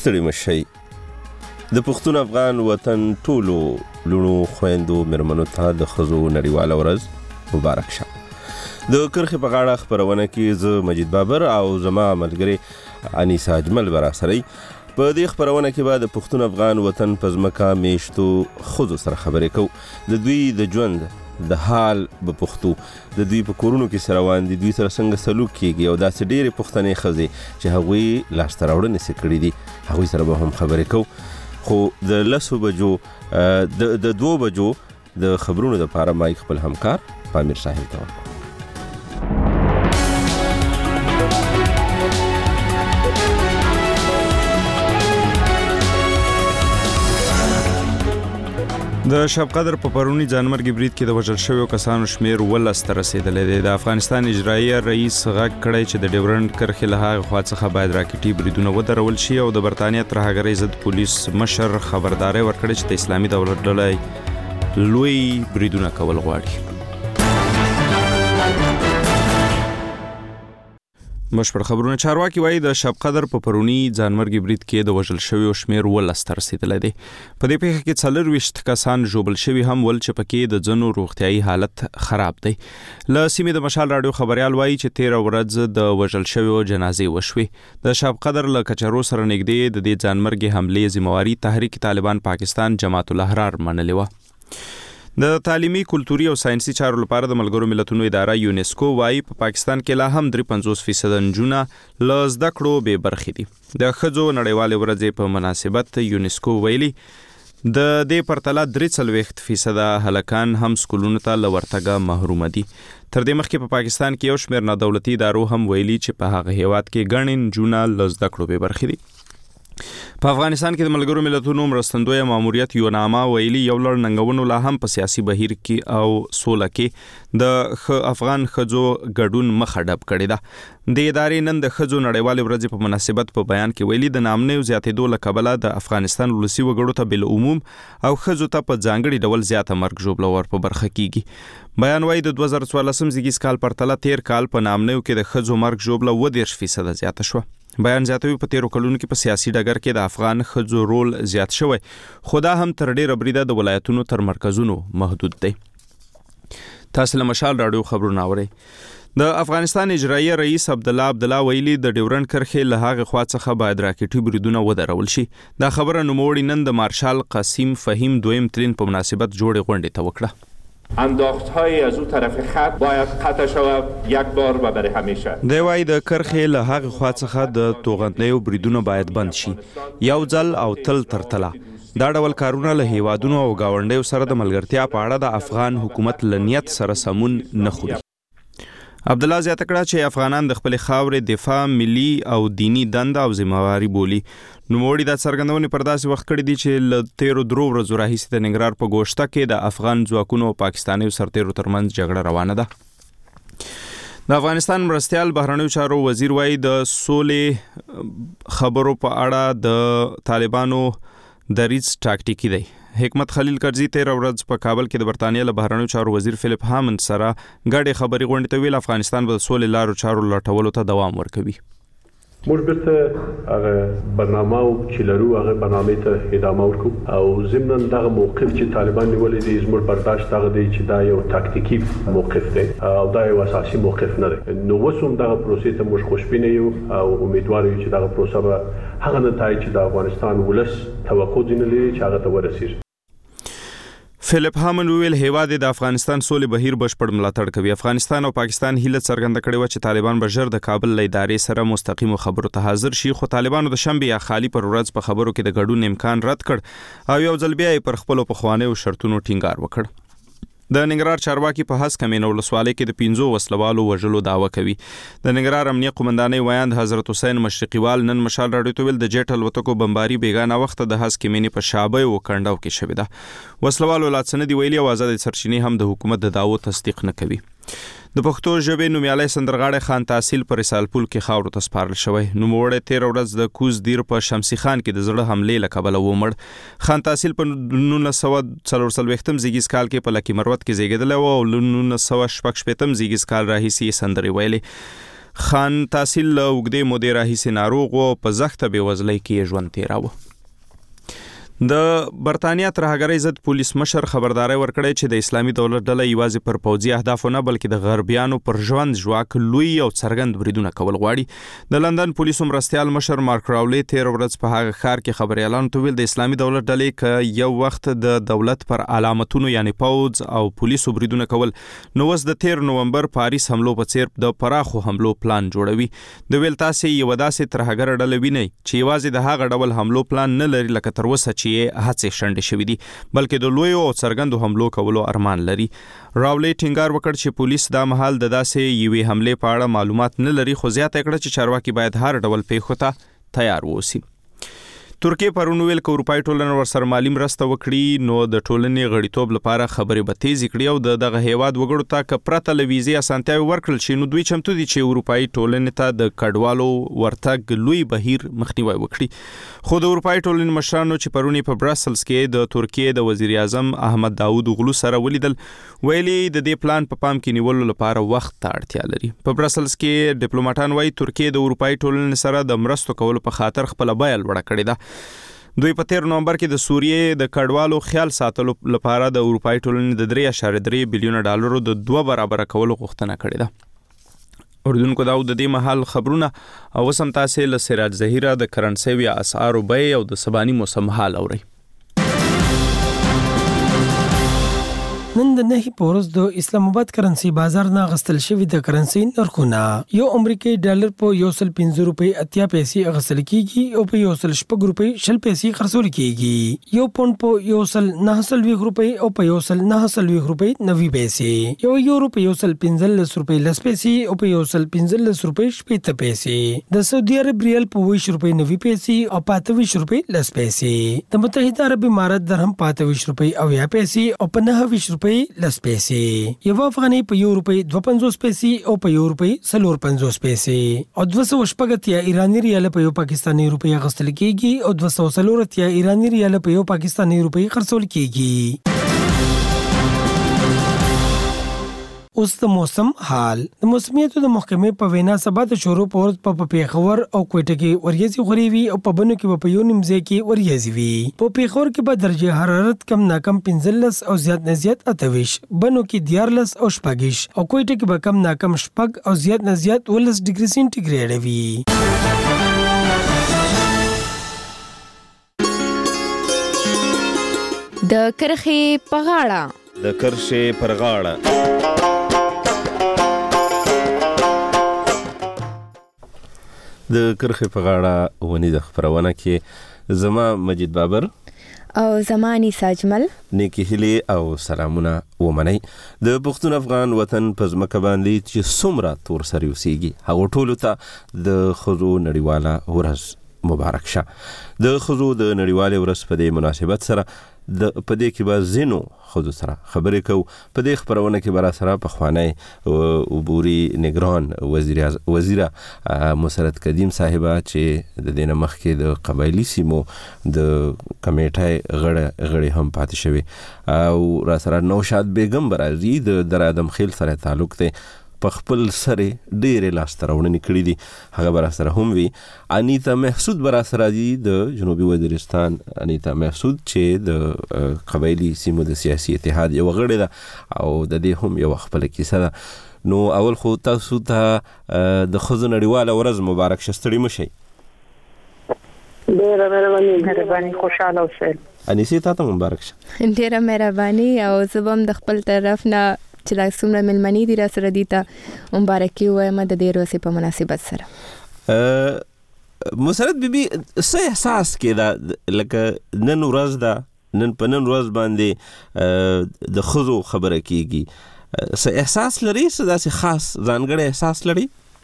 ستړي مشئ. د پښتون افغان وطن ټولو لونو خويندو مېرمنو ته د ښځو نړیواله ورځ مبارک شه. د کرښې په غاړه خپرونه کې زه مجید بابر او زما ملګري انیسا اجمل به راسره په دې خپرونه کې به د پښتون افغان وطن په ځمکه میشتو ښځو سره خبرې کوو. د دوی د ژوند د حال به پښتو، د دوی په کورونو کې سره روان دي، دوی سره څنګه سلوک کیږي او داسې ډېرې پښتنې ښځې چې هغوی لاسته راوړنې کړي دي هغوی سره به هم خبرې کوو. خو د 10 بجو د 2 بجو د خبرونو لپاره مایک خپل همکار پامیر صاحب ته ورکړو. د شب قدر په پرونی ځانمرګي برید کې د وژل شویو کسانو شمیر 12 ته رسیدلی دی. د افغانستان اجرایي رئیس غږ کړی چې د ډیورنډ کرښې له هغې خوا څخه باید راکټي بریدونه ودرول شي او د برتانیا ترهګرۍ ضد پولیس مشر خبرداری ورکړی چې د اسلامي دولت ډله لوی بریدونه کول غواړي. بشپړ خبرونه. چارواکي وایي د شب قدر په پرونی ځانمرګي برید کې د وژل شویو شمیر 12 ته رسیدلی دی. په دې پیښه کې 24 کسان ژوبل شوي هم ول چې پکې د ځینو روغتیايي حالت خراب دی. له سیمې د مشال راډیو خبريال وایي چې 13 ورځ د وژل شویو جنازې وشوې. د شب قدر له کچرو سره نږدې د دې ځانمرګي حملې ذمہواري تحریک طالبان پاکستان جماعت الاحرار منلې وه. د تعلیمي، کلتوري او ساينسي چارو لپاره د ملګرو ملتونو اداره یونسکو وایي په پاکستان کې لا هم 53% نجونه له زده کړو بې برخې دي. د ښځو نړیوالې ورځې په مناسبت یونسکو ویلي د دې پرتله 43% هلکان هم سکولونو ته له ورتګه محروم دي. تر دې مخکې په پاکستان کې یو شمېر نادولتي ادارو هم ویلي چې په هغه هیواد کې ګڼې نجونه له زده کړو بې برخې دي. په افغانستان کې د ملګرو ملتونو مرستندویه ماموریت یوناما ویلي یو لړ ننګونو لا هم په سیاسي بهیر کې او سوله کې د افغان ښځو ګډون مخه ډب کړې ده. د ادارې نن د ښځو نړیوالې ورځې په مناسبت په بیان کې ویلي د نامنیو زیاتېدو له کبله د افغانستان ولسي وګړو ته بالعموم او ښځو ته په ځانګړي ډول زیاته مرګ ژوبله ور په برخه کیږي. بیان وایي د 2014 زیږیز کال پرتله 13 کال په نامنیو کې د ښځو مرګ ژوبله 30% زیاته شوه. بیان زیاتوي په 13 کلونو کې په سیاسي ډګر کې د افغان ښځو رول زیات شوی، خو دا هم تر ډیره بریده د ولایتونو تر مرکزونو محدود دی. تاسو له مشال راډیو خبرونه اورئ. د افغانستان اجرایي رئیس عبدالله ویلي د ډیورنډ کرښې له هغې خوا څخه باید راکټي بریدونه ودرول شي. دا خبره نوموړي نن د مارشال قاسم فهیم دویم ترین په مناسبت جوړې غونډې ته وکړه. انداخت‌های از او طرف خط باید قطع شود یک بار و برای همیشه. دی وایي د کرښې له هغې خوا څخه د توغندیو بریدونه باید بند شي یو ځل او تل تر تله. دا ډول کارونه له هیوادونو او گاونډیو سره د ملګرتیا په اړه د افغان حکومت له نیت سره سمون نه خوري. عبدالله زیاته کړه چې افغانان د خپلې خاورې دفاع ملي او دینی دنده او ذمہواري بولي. نوموړي دا څرګندونې پر داسې وخت کړي دي چې له 13 ورځو راهیسې د ننګرهار په ګوشته کې د افغان ځواکونو او پاکستانیو سرتیرو ترمنځ جګړه روانه ده. د افغانستان مرستیال بهرنیو چارو وزیر وایي د سولې خبرو په اړه د طالبانو دریځ ټاکټیکي دی. حکمت خلیل کرزي 13 ورځ په کابل کې د برتانیا له بهرنیو چارو وزیر فلیپ هامند سره ګډې خبرې غونډې ته ویل افغانستان به د سولې لارو چارو لټولو ته دوام ورکوي. موږ بیرته هغه برنامه او چې لرو هغه برنامه ته ادامه ورکو او ضمن دغه موقف چې طالبان نیولې دي زموږ برداشت هغه دی چې دا یو تاکتیکی موقف دی او دا یو اساسي موقف نه دی. نو وسوم دغه پروسې ته موږ خوشبینه یو او امیدوار یو چې دغه پروسه به هغه نتایج چې د افغانستان ولس توقع دي نه لري چې هغه ته ورسیږي. فلیپ هامن ویل هیواد د افغانستان سولې بهیر بشپړ ملاتړ کوي. افغانستان او پاکستان هیله څرګنده کړې و چې طالبان به ژر د کابل له ادارې سره مستقیمو خبرو ته حاضر شي، خو طالبانو د شنبې یا خالی پر ورځ په خبرو کې د ګډون امکان رد کړ او یو ځل بیا پر خپلو پخوانیو شرطونو ټینګار وکړ. د ننګرهار چارواکي په هسک کمینه ولسوالۍ کې د 15 وسلوالو وژلو دعوه کوي. د ننګرهار امنیه قومندانۍ ویاند حضرت حسین مشرقیوال نن مشال راډیو ته ویل د جېټ الوتکو بمباري بیګانه وخت د هسک کمینې په شابه او کنډاو کې شوې ده. وسلوالو لاڅنه دی ویلي او آزاد سرچینې هم د حکومت د دعوو تصدیق نه کوي. د پښتو ژبې نومیالی سندرغاړی خان تحصیل پر رسالپول کې خاورو ته سپارل شوی. نوموړی 13 ورځ د کوز دیر په شمسي خان کې د زړه حملې له کبله ومړ. خان تحصیل په 1944 زیږیز کال کې په لکی مروت کې زیږیدلی و او 19شپږ شپېتم زیږیز کال راهیسې سندرې ویلې. خان تحصیل له اوږدې مودې راهیسې ناروغ و، په زښته بېوزلۍ کې ژوند تېراوه. د برطانیا ترهګرۍ ضد پولیس مشر خبرداري ورکړی چې د اسلامي دولت ډله یوازې پر پوځي اهدافو نه بلکې د غربیانو پر ژوند ژواک لوی او څرګند بریدونه کول غواړي. د لندن پولیسو مرستیال مشر مارک راولي تیر ورځ په هغه ښار کې خبريالانو ته ویل د اسلامي دولت ډلې که یو وخت د دولت پر علامتونو یعنی پوځ او پولیسو بریدونه کول، نو اوس د تیر نومبر پاریس حملو په څیر د پراخو حملو پلان جوړوي. د ویل تاسې یو داسې ترهګر ډله وینئ چې یوازې د هغه ډول حملو پلان نه لري لکه تر اوسه چې هڅې شنډې شوې دي، بلکې د لویو او څرګندو حملو کولو ارمان لري. راولي ټینګار وکړ چې پولیس دا مهال د داسې یوې حملې په اړه معلومات نه لري، خو زیاته کړه چې چارواکي باید هر ډول پیښو ته تیار ووسي. ترکیه پرون ویل که اروپایي ټولنه ورسره مالي مرسته وکړي نو د ټولنې غړیتوب لپاره خبرې به تیزې کړي او دغه هیواد وګړو ته که پرته له ویزې اسانتیاوې ورکړل شي نو دوی چمتو دي چې اروپایي ټولنې ته د کډوالو ورتګ لوی بهیر مخنیوی وکړي. خو د اروپایي ټولنې مشرانو چې پرونی په برسلز کې د ترکیه د وزیر اعظم احمد داود اوغلو سره ولیدل، ویلي د دې پلان په پام کې نیولو لپاره وخت ته اړتیا لري. په برسلز کې ډیپلوماټان وایي ترکیه د اروپایي ټولنې سره د مرستو کولو په خاطر خپل بیه لوړه کړې ده. دوی په تیر نومبر کې د سوریې د کډوالو خیال ساتلو لپاره د اروپایي ټولنې د 3.3 بلیون ډالرو د 2 برابر کولو غوښتنه کړې ده. اردوونکو دا د دې مهال خبرونه او سم تاسې له سراج ظهیره د کرنسي یا اسعارو بیې او د سباني موسم حال اورئ. نن د نهي پورز د اسلام آباد کرنسي بازار نه غستل شوی د کرنسي نرخونه یو امریکایي ډالر په 1.50 روپۍ 80 پیسې غستل کیږي او په 1.50 روپۍ 60 پیسې خرڅول کیږي. یو پوند په 1.9 روپۍ او په 1.9 روپۍ 90 پیسې. یو یورو په 1.15 روپۍ 10 پیسې او په 1.15 روپۍ 70 پیسې. د سعودي عرب ریال په 20 روپۍ 90 پیسې او په 28 روپۍ 10 پیسې. د متحده عرب امارات درهم په 28 روپۍ 90 پیسې او په 29 روپۍ 10 پیسې. یو افغانۍ په 1 روپۍ 52 پیسې او په 1 روپۍ 54 پیسې. او 280 ایرانی ریال په یو پاکستاني روپۍ غستل کیږي او 240 ایرانی ریال په یو پاکستاني روپۍ خرڅول کیږي. اوس د موسم حال. د موسمیاتو د محکمې په وینا سبا د شروع پورز په پیښور او کوټه کې وریځي غوري وي او په بنو کې په یو نیمځای کې وریځي وي. په پیښور کې به درجه حرارت کم ناکم 15 او زیات نه زیات 28، بنو کې 14 او 16 او کوټه کې به کم ناکم 6 او زیات نه زیات 19 ډیګري سنټیګریډ وي. د کرخې په غاړه. د کرښې پر غاړه. د کرخې په غاړه ونی د خبرونه کې زما مجید بابر او زمانی ساجمل نیکی هلی او سلامونه ومنئ. د پښتون افغان وطن په ځمکه باندې چې څومره تور سري اوسېږي هغو ټولو ته د ښځو نړیواله ورځ مبارک شه. د ښځو د نړیوالې ورځ په دې مناسبت سره په دې کې به ځینو ښځو سره خبرې کوو. په دې خبرونه کې به را سره پخوانی عبوري نګران وزیره مسرت قدیم صاحبه چې د دې نه مخکې د قبایلي سیمو د کمیټې غړي هم پاتې شوي، او را سره نوشاد بیګم به راځي د در ادم خیل سره تعلق دی، په خپل سره ډېرې لاسته راوړنې کړي دي، هغه به را سره هم وي. انیتا محسود به را سره دي د جنوبي وزیرستان، انیتا محسود چې د قبایلي سیمو د سیاسي اتحاد یو غړې ده او د دې هم یو خپله کیسه ده. نو اول خو تاسو ته د ښځو نړیواله ورځ مبارک شه، ستړي مه شئ. ډېره مهرباني، خوشحاله اوسئ. انیسې تا ته مبارک شه. ډېره مهرباني او زه به هم د خپل طرف نه چې لا څومره مېلمنې دي را سره دي ته مبارکي ووایم د دې ورځې په مناسبت سره. مسرت بیبي څه احساس کېده لکه نن ورځ ده، نن په نن ورځ باندې د ښځو خبره کېږي، څه احساس لري؟ څه داسې خاص ځانګړی احساس لري؟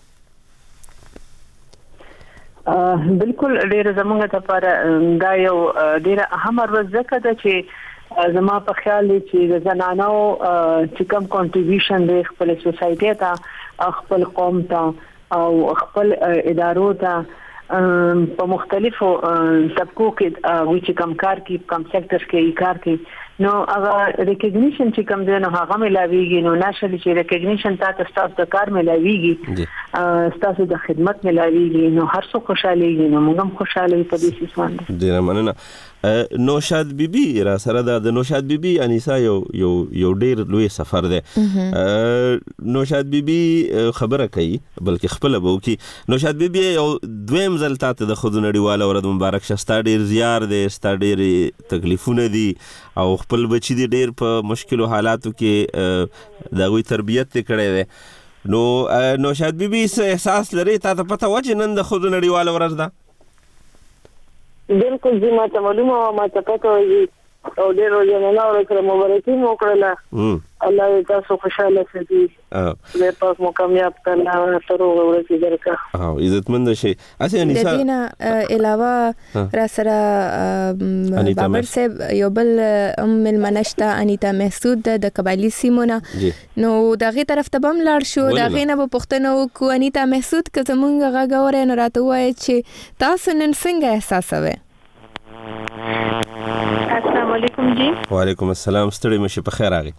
بالکل ډېره زموږ لپاره دا یو ډېره اهمه ورځ ځکه ده چې زما په خیال دی چې د زنانو چې کوم کنټریبیوشن دی خپل سوسایټي ته، خپل قوم ته او خپل ادارو ته په مختلفو طبقو کې چې کم کار کوي، کم سېکټر کې کار کوي، نو هغه ریکګنیشن چې کوم دی نو هغه ملاویږي نو ناشلی چې ریکګنیشن تاسو د کار ملاویږي تاسو د خدمت ملاویږي نو هر څوک خوشاله نو موږ هم خوشاله په دې سیسوان ډیر مننه نوشاد بیبي را سره د نوشاد بیبي انیسا یو ډیر لوی سفر دی نوشاد بیبي خبره کوي بلکې خپل به وکي نوشاد بیبي یو دویم ځل تاسو د خود نړیواله ورځ مبارک شه ستا ډیر زیار دی ستا ډیر تکلیفونه دي او خپل بچی دی ډیر په مشکلو حالاتو کې د غوي تربیت کړي دی نو نوشاد بیبي څه احساس لري تاسو پته و چې نن د خود نړیواله ورځ ده بالکل زه ما ته معلومه ما ته پته وي او ډېر ورځې نه سره مبارکي مو کړله الله تاسو خوشاله ساتي له پاک مو کامیاب کړه تر ورځې درکا او عزتمند شي اسه انیسا د دینه علاوه را سره بابر صاحب یو بل ملمنشتا انیتا محسود د قبایلی سیمونه نو دغه طرف ته بم لاړ شو دغه نه په پښتنو کو انیتا محسود که زمونږ غاغوره نه راته وای چې تاسو نن څنګه احساسوي السلام علیکم جی وعلیکم السلام ستړي مشه په خیر راغی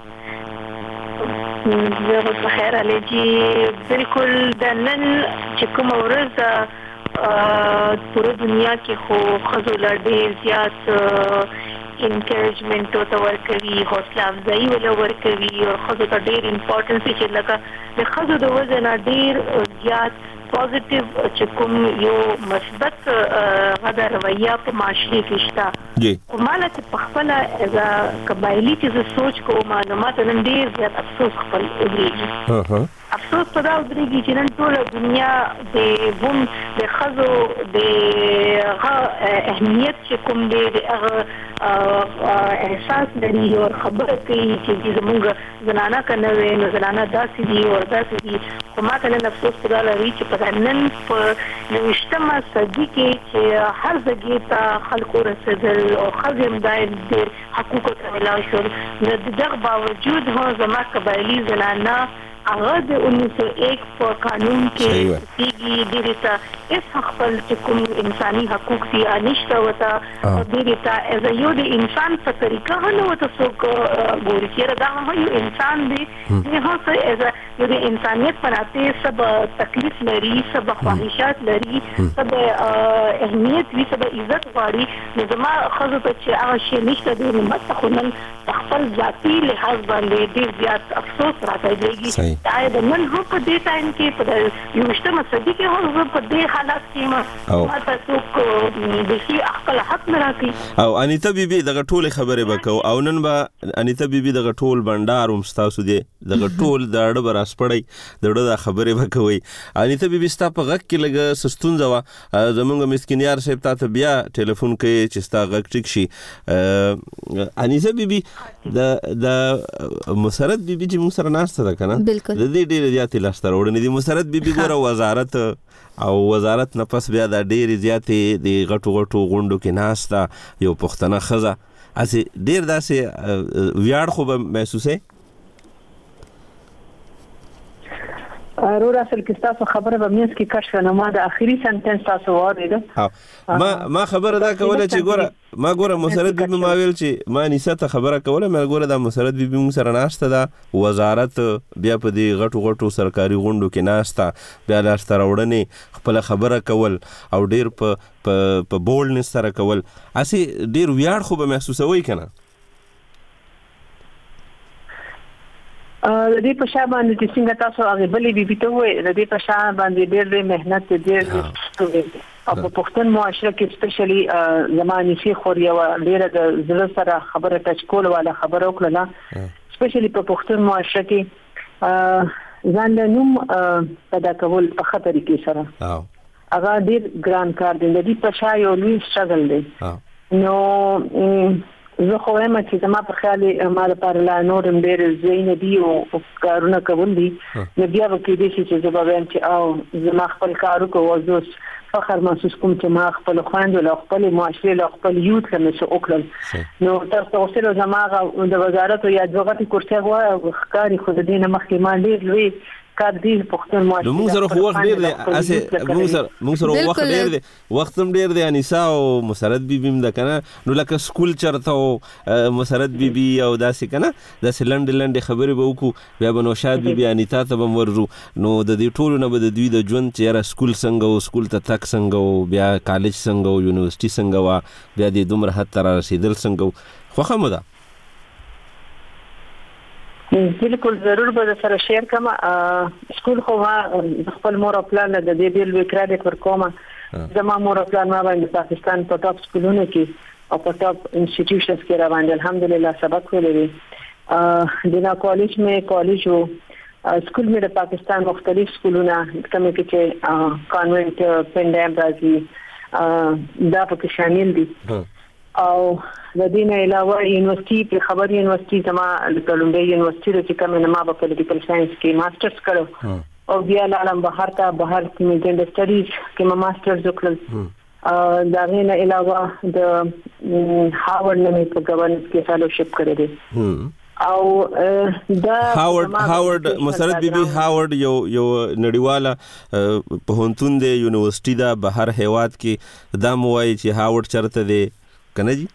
زه په خیر علي جی بالکل د نن چې کوم ورځ پوره دنیا کې خو خزو لړ زیات انکریجمنت او ورکوي حوصله افزایی ولا ورکوي او خزو ته ډیر امپورټنس چې لکه د خزو د وزن ډیر زیات پوزټیو چې کوم یو مثبت غدا رویه په معاشري کې شته جی مالا چې په خپل از قبایلی چې سوچ کو معلومات نن ډیر زیات افسوس خپل ویږي افسوس په دا ودرېږي چې نن ټول دنیا د هم د خزو د اهمیت چې کوم دی د احساس لري او خبره کوي چې زموږ زنانه کنه نو زنانه داسې دي او داسې دي خو ما ته نن افسوس په دا لري چې په نن په 20مه صدي کې چې هر ځای ته خلکو رسېدل او خزم دایر د حقوقو ته ملاوي شول نو دغه باوجود هم زما قبایلی زنانه هغه د 1901 په قانون کې سیږي ډېر ته اس خپل چې کوم انساني حقوق دي انشته وته او ډېر ته از یو د انسان په طریقه نه وته څوک ګوري چې دا هم یو انسان دی چې هغه از یو د انسانیت په ناطه سب تکلیف لري سب خواهشات لري سب اهمیت وی سب عزت غواړي نو زما خزو ته چې هغه شی نشته دی متخونن خپل ذاتی لحاظ باندې ډېر زیات افسوس راځي دا د نن هو په دې ټایم کې په یو شتمه صدې کې هو په دې حالت کې ما تاسو کو د شي خپل حق نه راکې او انیتا بیبي دغه ټول خبره وکاو او نن به انیتا بیبي دغه ټول بندار هم تاسو دې دغه ټول د اړه براس پړی دغه د خبره وکوي انیتا بیبي ستا په غک کې لګ سستون ځوا زمونږ مسکینیار صاحب ته بیا ټلیفون کوي چې ستا غک ټیک شي انیتا بیبي د مسرت بیبي چې موږ سره ناشته ده کنه د دې ډېر زیاتې لاسته راوړنې دي مسرت بیبي ګوره وزارت او وزارت نه پس بیا د ډېر زیاتې د غټو غونډو کې ناسته یو پښتنه ښځه هسې ډېر داسې ویاړ خو به محسوسې رور اصل کې تاسو خبره به مینس کې کښ نه ما د اخیری سنټنس تاسو واورید ما خبره دا کوله چې ګوره مسرت بیبي ما ویل چې ما نسته خبره کوله ما ګوره د مسرت بیبي موږ سره ناشته ده وزارت بیا په دې غټو سرکاري غونډو کې ناشته بیا لاسته راوړنې خپل خبره کول او ډیر په بولنس سره کول اسې ډیر ویاړ خو به محسوسوي کنه د دې په شا باندې چې څنګه تاسو هغه بلې بیبي ته وې د دې په شا باندې ډېر مهنت ډېر او په پښتون معاشره کې سپیشلی زماني شي خوري او ډېر د زړه سره خبره ټچ کول ولا خبره وکړه سپیشلی په پښتون معاشره کې ځان له نوم پیدا کول په خطر کې سره هغه ډېر ګران کار دی د دې په شا یو لوی سټرګل دی نو زه خو هم چې زما په خیال ما لپاره لا نورم ډېر زین دي او کارونه کول دي نو بیا به کې دي چې زه به وایم چې او زما خپل کار کوو او فخر محسوس کوم چې ما خپل خويندو له خپل معاشري له خپل یوت کنه څه وکړل نو تاسو سره زما د وزارت یا دغه کورسه غوا ښکاری خو د دې نه مخکې ما ډېر لوی افکار دي پښتون معاشره موږ سره وخت ډیر دی اسه موږ سره وخت ډیر دی وخت هم ډیر دی انیسا او مسرت بیبي هم د کنه نو لکه سکول چرته او مسرت بیبي او داسې کنه داسې لنډ خبرې به وکړو بیا به نوشاد بیبي انیتا ته به ورزو نو د دې ټولو نه به د دوی د ژوند چې سکول څنګه او سکول ته تک څنګه او بیا کالج څنګه او یونیورسيټي څنګه وا بیا د دومره حد تر رسیدل څنګه خو خمه ده بالکل ضرور به سره شیر کوم سکول خو خپل مور او پلان د دې بیل وکړه پر کومه زما مور او پلان ما باندې پاکستان په ټاپ سکولونو کې او په ټاپ انسټیټیوشنز کې را باندې الحمدلله سبق ویلي دینا کالج مې کالج او سکول مې د پاکستان مختلف سکولونه کومه کې چې کانوینټ پنډام راځي دا پکې شامل دي او د دې نه علاوه یونیورسيټي په خبر یونیورسيټي زما د کولمبیا یونیورسيټي چې کومه ما په پولیټیکل ساينس کې ماسترز کړو او بیا لاړم بهر کې مې جنډر سټډیز کې ما ماسترز وکړل دا نه علاوه د هاورډ نه په ګورننس کې فیلوشپ کړی دی او دا هاورډ مسرت بیبي هاورډ یو نړیواله پوهنتون دی یونیورسيټي دا بهر هیواد کې دا موایي چې هاورډ چرته دی کنه جی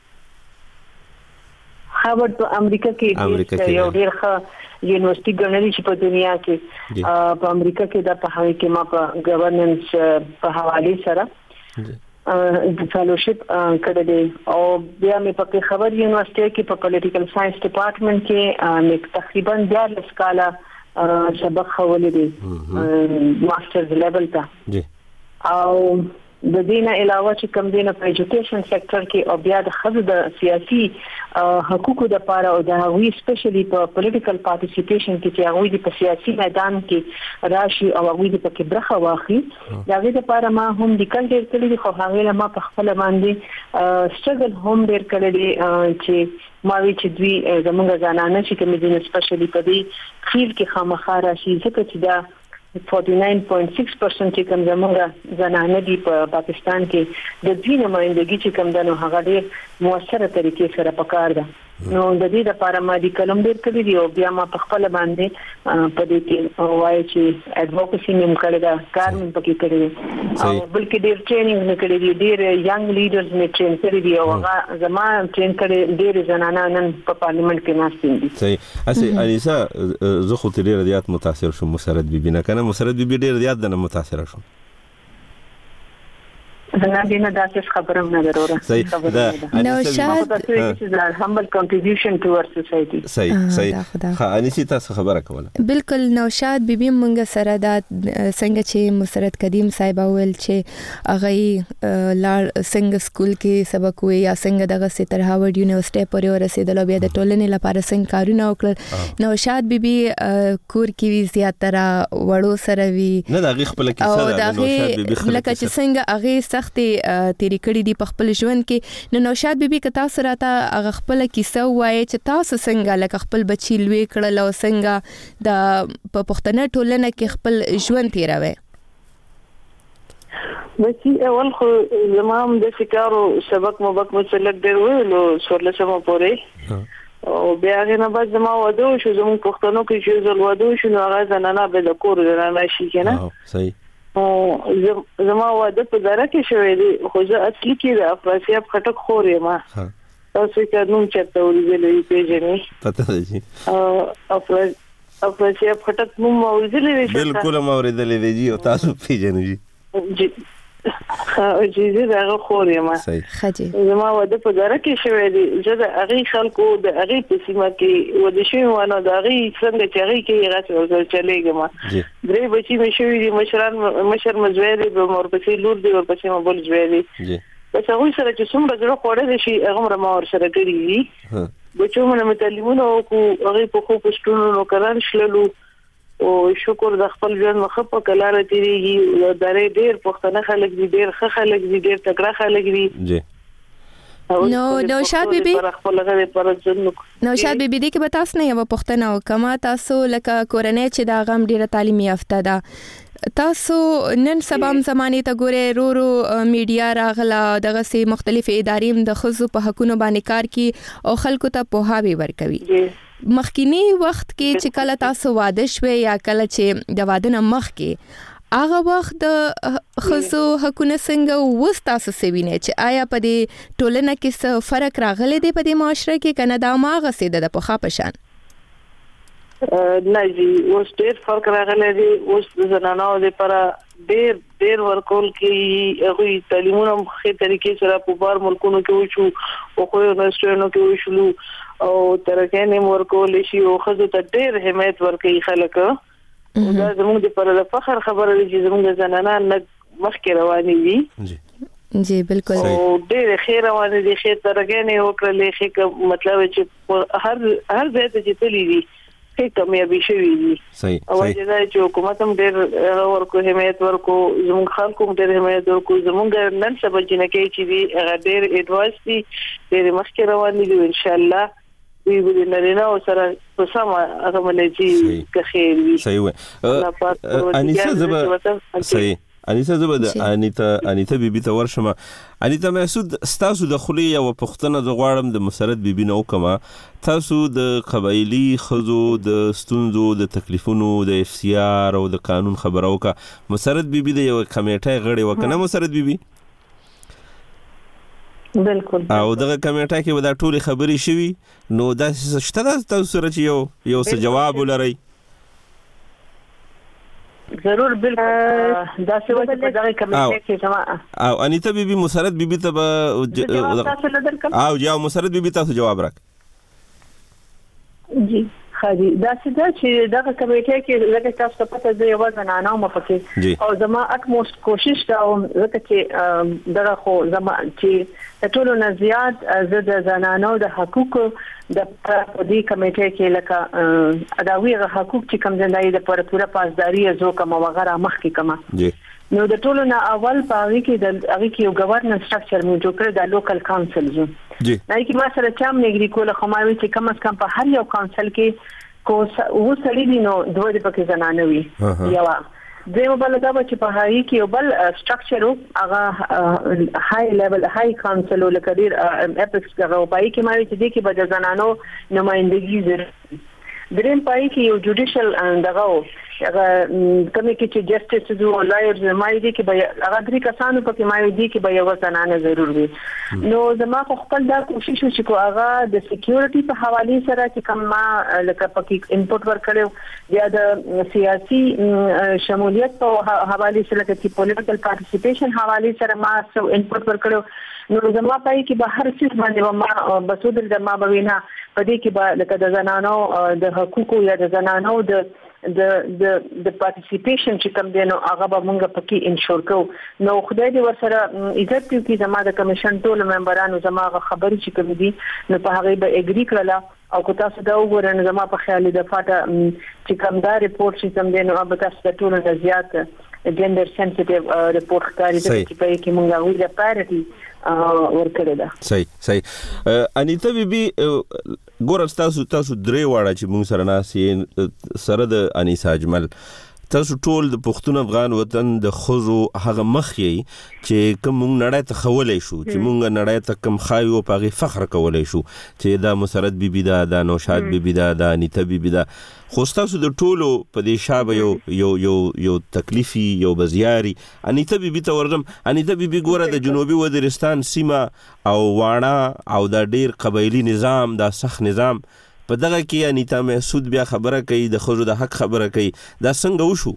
هاورډ په امریکا کې یو ډیر ښه یونیورسيټي ګڼل شي په دنیا کې په امریکا کې دا په هغه کې ما په ګورننس په حواله سره د فیلوشپ کړی دی او بیا مې په خبر یونیورسيټي کې په پولیټیکل ساينس ډپارټمنټ کې مې تقریبا 14 کاله سبق خولې دي ماسترز لیول ته او د دې نه علاوه چې کوم دینه په ایجوکیشن سېکټر کې او بیا د خځو د سیاسي حقوقو د لپاره او د هغوی سپیشلی په پولیټیکل پارټیسیپیشن کې چې هغوی د سیاسي میدان کې راشي او هغوی د پکې برخه واخلي دا غي د لپاره ما هم د کنټر کړی خو هغه ما په خپل باندې سټرګل هم ډیر کړی چې ما وی چې دوی زموږ ځانانه چې کوم دي سپیشلی په دې فیلډ کې خامخا راشي ځکه چې دا 49.6% چې کوم زموږ زنانه دي په پاکستان کې د دې نمائندګي چې کوم دنو هغه ډېر موثره طریقې سره پکار ده نو د دې لپاره ما د کولمبیا کړی دی او بیا ما په خپل باندې په دې کې وایي چې اډوکیسي مې کړی دا کار مې پکې کړی دی او بلکې ډېر ټریننګ مې کړی دی ډېر ینګ لیډرز مې ټرین کړی دی او هغه زما ټرین کړی ډېر زنانه نن په پارلیمنت کې ناستې دي صحیح اسی انیسا زه خو ډېر زیات متاثر شوم مسرت بیبي نه کنه مسرت بیبي ډېر زیات نه متاثر شوم نه دینه داسې خبرم نه ضروره صحیح دا نوشاد humble contribution to our society صحیح انیسی تاسو خبره کوله بالکل نوشاد بیبي مونږ سره دا څنګه چې مسرت قدیم صاحب ویل چې هغه لار څنګه سکول کې سبق وي یا څنګه دغه ستر هاورډ یونیورسيټي پورې ورسېدل بیا د ټولنې لپاره څنګه کارونه وکړل نوشاد بیبي کور کې وی زیاتره وړو سره وی نه دا خپل کیسه ده نوشاد بیبي خپل لکه چې څنګه هغه تیری کړی دی په خپل ژوند کې نو نوشاد بیبي که تاسو راته هغه خپل کیسه وایي چې تاسو څنګه لکه خپل بچی لوی کړل او څنګه د په پښتنه ټولنه کې خپل ژوند تیروي بچی اول خو زمام د فکرو سبق مبک مسلک ډیر ویلو سورلسمه پورې او بیا نه بعد زما ودو شو زمو پښتنو کې چې زل ودو شو نو هغه زنانه به د کور زنانه شي کنه صحیح زما واده په دره کې شوې دي خو زه اصلي کې د افراسیاب خټک خورې ما تاسو کې نوم چرته ورېدلې پیژنې پته ده جی افراسیاب خټک نوم ورېدلې دي بالکل ما ورېدلې دي او تاسو پیژنې جی جی دا خورې ما خجي زما واده په دره کې شوې دي زه د هغه خلکو د هغه په سیمه کې وده شوی ونه د هغه څنګه چې هغه کې راځي چلےګم درې بچي مې شوې دي مشر مزویری به ورپسې لور دی ورپسې مبول زویری جی بس هغه سره چې څومره زړه خوړل شي هغه ما ور سره کړی بچو مونږ متعلمونو کو هغه په خو پښتونونو کاران شللو او شکر د خپل ژوند مخه په کلاره تیریږي درې ډېر پښتنه خلک دي ډېر ښه خلک دي ډېر تکړه خلک دي جی نو نوشاد بیبي نوشاد بیبي دې کې به تاسو نه یو پښتنه او کما تاسو لکه کورنۍ چې دا غم ډیره تعلیمي یافته ده تاسو نن سبا زمانه ته ګوره رو میډیا راغله دغه سي مختلف ادارې د خزو په حقونو باندې کار کوي او خلکو ته پوهاوی ورکوي. مخکینی وخت کې چې کله تاسو واده شوي یا کله چې د واده نه مخکې هغه وخت د خزو حقونه څنګه وستاسو سوینه چې آیا په دې ټولنه کې څه فرق راغلی دی په دې معاشره کې کنه دا ماغه سي د پخا پشان؟ نه جی اوس ډېر فرق راغلی دی. اوس د زنانو لپاره ډېر ورکول کې هغه تعلیمونه په طریقې سره په بار ملکونو کې وشو او خو یونیورسيټونو کې وشو او ترکه ورکول شي او خزو ته ډېر حمایت ورکړي خلک. دا زموږ لپاره د فخر خبره ده چې زموږ زنانه مخکې روانې دي. جی بالکل. او ډېر خیر روانې دي. خیر ترکه نه وکړلې خې مطلب چې هر ځای ته چې تللی دي هیڅ کامیابی شوی دي. صحیح. او چې حکومت هم ډېر ورکو حمایت ورکو زموږ خلکو هم ډېر حمایت ورکو زموږ نن سبا جنکې چې دي هغه ډېر اډوانس دي ډېر مخکې روان دي ان شاء الله وی به نارینه او سره په سم هغه ملي که خیر وي. صحیح و انیسه زبا صحیح انیسه زبا د انیته بیبي ته ورشم. انیته محسود تاسو د خلی او پښتنه د غواړم د مسرت بیبي نو کما تاسو د قبایلی خزو د ستونزو د تکلیفونو د اف سی آر او د قانون خبرو کا مسرت بیبي د یو کمیټه غړي وکنه مسرت بیبي بالکل او دغه کمیټه کې ودا ټول خبري شوي نو دا شته تاسو سره چې یو څه جواب ولري. ضرور بالکل دا څه وخت په دغه کمیټه کې سما او انیته بیبي مسرت بیبي ته او یا مسرت بیبي تاسو جواب راک. جی خالي دا چې دغه کمیټه کې لکه تاسو ته پته دی یو زنانه مفکر او زما اټموست کوشش دا لکه چې دغه خو زما چې ټولو نه زیات د زنانو د حقوقو د دې کمیټه کې لکه اداوی حقوق چې کوم ځای د پوره پاسداري زو کوم وغیرہ مخکې کما نو د ټولو نه اول پاره کې یو گورننس سټرکچر موږ جوړ کړ د لوکل کونسل زو نه کې ما سره چم نګری کوله خماوي چې کم از کم په هر یو کونسل کې کو و سړی دی نو دوه د پکې زنانه وي یوا دیمه بل دا چې په هاي کې یو بل سټرکچر هغه هاي لیول هاي کونسل لکه ډیر اپیکس هغه پای کې ما چې دي کې به زنانو نمائندګي زر دریم پای کې یو جوډیشل دغه هغه کومه کې چې جسټس او لایرز مای دي کې به هغه درې کسانو په مای دي کې به یو زنانه ضرور وي. نو زما خپل دا کوشش وشي کو هغه د سکیورټي په حواله سره چې کوم ما لکه پکې انپوټ ورکړو یا د سیاسي شمولیت په حواله سره چې پولیټیکل پارټیسیپیشن حواله سره ما سو انپوټ ورکړو نو زما پای کې به هر څه باندې ما بسودل د ما بوینا په دې کې به لکه د زنانو د حقوقو یا د زنانو د پارټیسیپیشن چې کوم دی نو هغه به موږ پکې انشور کوو. نو خدای دې ورسره عزت کوي زما د کمیشن ټول ممبرانو زما خبرې چې کوم دي نو په هغه به اګری کړل او کو تاسو دا وګورئ نو زما په خیال د فاټه چې کوم دا ریپورت چې کوم دی نو به تاسو د ټول نه زیات جندر سنسټیو ریپورت کاری چې په کې موږ غوړي د پارټي ورکړه ده. صحیح انیته بیبي ګور تاسو درې واړه چې موږ سره ناسي سره د انیسا اجمل تاسو ټول د پښتون افغان وطن د خزو هغه مخي چې کوم نړۍ ته خولای شو چې موږ نړۍ ته کوم خایو پاغي فخر کولای شو چې دا مسرت بیبي دا نوشاد بیبي دا انیته بیبي دا خو تاسو د ټولو په دې شابه یو تکلیفي یو بزیاري انیته بیبي ته ورغم. انیته بیبي ګوره د جنوبي وزیرستان سیمه او واڼه او د ډیر قبایلی نظام دا سخت نظام په دغه کې انیتا محسود بیا خبره کوي د خزو د حق خبره کوي دا څنګه وشو؟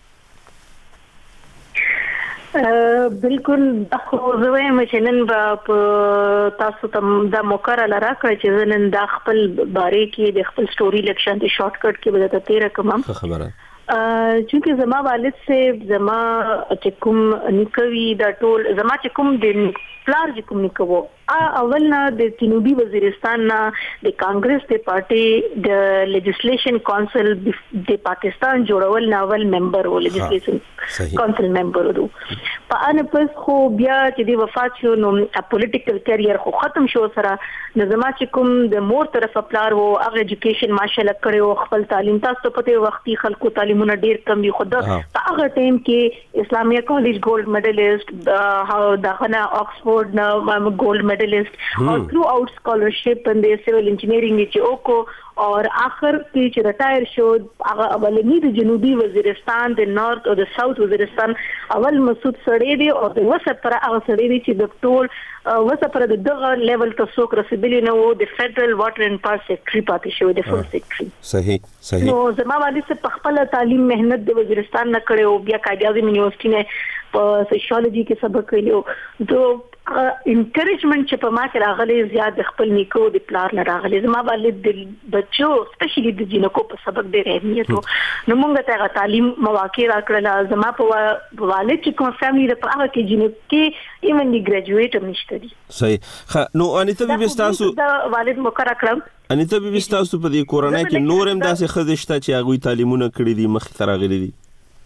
بالکل خو زه وایم چې نن په تاسو ته دا موقع لرا کړ چې نن د خپل باره کې د خپل سټوري لکشن د شارټ کټ کې به ته تیر کوم خبره چې زما والد سے زما چې کوم نکوي دا ټول زما چې کوم د پلار چې کوم نکوو اول نه د جنوبي وزیرستان نه د کانګرس د پارټي د لیجسلیشن کونسل د پاکستان جوړول نه اول ممبر و لیجسلیشن کونسل ممبر و په ان پس خو بیا چې د وفات شو نو پولیټیکل کیریئر خو ختم شو سره نظام چې کوم د مور طرف پلار وو هغه ایجوکیشن ماشاءالله کړو خپل تعلیم تاسو په وختي خلکو تعلیمونه ډیر کم دي خو د هغه ټیم کې اسلامیه کالج ګولډ میډالست دغه آکسفورد نه ګولډ میډالست او تھرو آؤٹ سکالرشپ ان د سیول انجینیرینګ چې اوکو اور اخر کې چې ریټایر شو هغه اولنی د جنوبي وزیرستان د نارث او د ساوث وزیرستان اول مسعود سړی دی او د وسط پر هغه سړی دی چې د ټول وسط پر دغه لیول ته څوک رسیدلی نه وو د فدرل واټر اینڈ پاور سیکریټری پاتې شو د فول سیکریټری صحیح نو زما والد سے خپل تعلیم مهنت د وزیرستان نه کړو بیا قائد اعظم یونیورسيټي نه په سوشیولوژي کې سبق ویلو دو انکریجمنٹ چې په ما کې راغلي زیات خپل نیکو د پلار نه راغلي زما والد د بچو سپیشلی د جنکو په سبق ډېر اهمیت وو نو موږ ته تعلیم مواقع راکړل زما په والد چې کوم فیملی د هغه کې جنکو ایون دی ګریجویټ هم نشته دي صحیح نو انیتا بي بستاسو د والد مقرر کړم انیتا بي بستاسو په دې کورونا کې نور هم داسې خدشته چې هغه تعلیمونه کړی دي مخ ته راغلي دي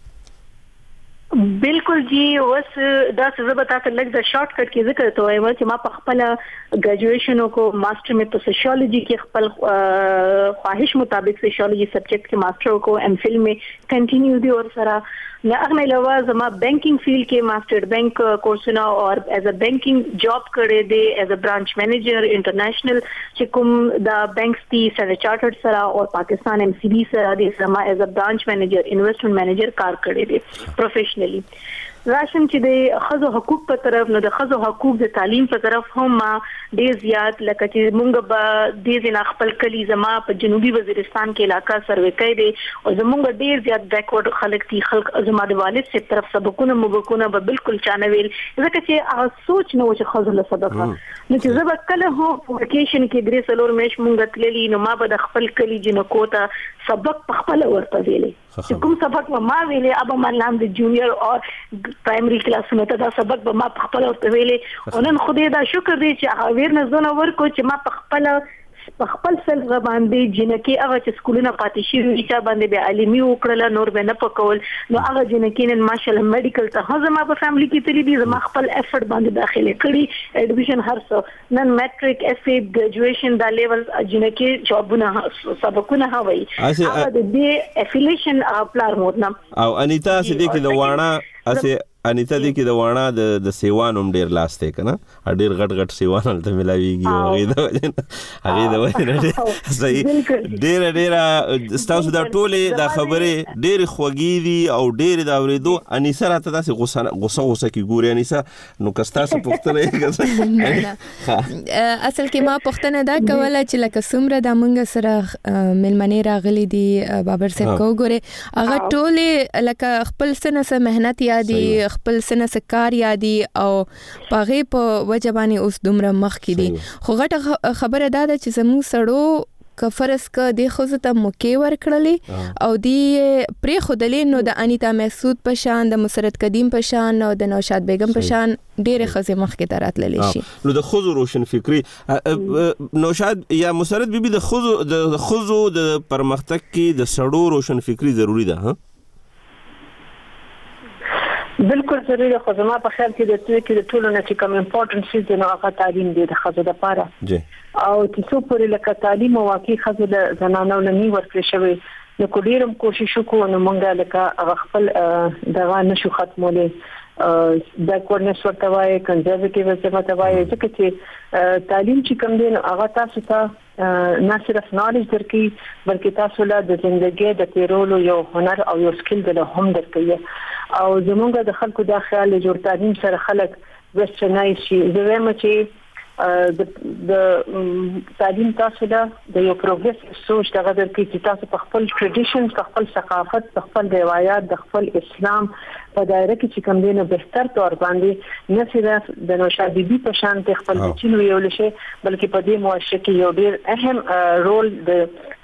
بالکل جی اوس دا څه به تاسو لږ د شارټ کټ کې ذکر ته وایم چې ما په خپل ګریجویشن کو ماستر می په سوشیولوژي کې خپل خواهش مطابق سوشیولوژي سبجیکټ کې ماستر کو ام فل می کنټینیو دی اور سره نه اغه علاوه زما بانکینګ فیلډ کې ماستر بانک کورسونه او ایز ا بانکینګ جاب کړی دی ایز ا برانچ مینیجر انټرنیشنل چې کوم د بانکس تی سره چارټرډ سره او پاکستان ام سی بی سره د زما ایز ا برانچ مینیجر انویسټمنٹ مینیجر کار کړی دی پروفیشنلی راشم چې د خزو حقوق په طرف نو د خزو حقوق د تعلیم په طرف هم ډیر زیات لکه چې مونږ به د زنا خپل کلی زما په جنوبي وزیرستان کې علاقہ سروې کوي دي او زمونږ ډیر زیات بیکورډ خلک دي خلک زما د والد سره طرف سبقونه مبکونه به بالکل چانه ویل ځکه چې هغه سوچ نه و چې خزو له سبق نو چې زه به کله هو وکیشن کې درې سلور میش مونږ تللی نو ما به د خپل کلی جنکو ته سبق په خپل ورته ویلې چې کوم سبق ما ویلې ابا ملام د جونیئر او پرایمری کلاسونو ته دا سبق به ما په خپل ورته ویلې او نن خدای دا شکر دی چې هغه ویرنس زونه ورکو چې ما په خپل سلف باندې جنکی هغه چې سکولونه پاتې شي چې باندې به علمي وکړل نور به نه پکول نو هغه جنکی نن ماشاءالله میډیکل ته هغه په فیملی کې تللی دي زما خپل افورت باندې داخله کړی اډمیشن هر څه نن میټریک اف ای ګریجویشن دا لیول جنکی جوابونه سبقونه هوي هغه د دې افیلیشن پلار مودنه او انیتا سې دې کې د واڼه اسه انیتا دې کې د واڼه د سیوانوم ډیر لاسته کنه ډیر غټ سیوان ته ملاويږي هغه د وجه صحیح ډیر ستاسو دا ټوله دا خبره ډیر خوږی دي او ډیر دا ورېدو انیسا راته داسې غوسه کې ګوري انیسا نو کستاسو پختنه اصل کې ما پختنه دا کوله چې لکه څومره د مونږ سره ملمنې راغلي دي بابر صاحب کو ګوره هغه ټوله لکه خپل سنه مهنت یادي خپل سنه سکار یادي او پغه په وجبانی اوس دومره مخ کې دي خو غټه خبره ده چې زموږ سړو کفرس ک د خوځ ته موکي ور کړلې او دی پرې خودلې نو د انیتا مسعود په شان د مسرت قدیم په شان او د نوشاد بیگم په شان ډېر خزه مخ کې تراتللې شي نو د خوځ روشن فکری نوشاد یا مسرت بیبي د خوځ د پرمختګ کې د سړو روشن فکری ضروری ده ها بالکل ضروري ده خو زما په خیال کې د ټولو نه چې کوم امپورټنت شي د هغه تعلیم دی د خزو د پاره او چې څو پورې لکه تعلیم واقعي خزو د زنانو لنی ورکړي شوی نو کوډیرم کوشش وکړو نو مونږه لکه خپل دغه نشو ختمولې بیکورډنس ورته وایي کنزرویټیو ورته وایي ځکه چې تعلیم چې کوم دی هغه تاسو ته نه صرف نالج درکې بلکې تاسو له د ژوندۍ د تیرولو یو هنر او یو سکل د هم درکې او زمونږ د خلکو د خیال جوړ تعلیم سره خلک وسټرنایز شي زه وایم چې د تعلیم تاسو د یو پروګرس سوچ د غدر کې چې تاسو په خپل ټریډیشنز په خپل ثقافت په خپل روایت د خپل اسلام په دایره کې چې کوم دینه بهتر تور باندې نه صرف د نوشاد بیبي په شان ته خپل بچی ویول شي بلکې په دې معاشره کې یو ډیر اهم رول د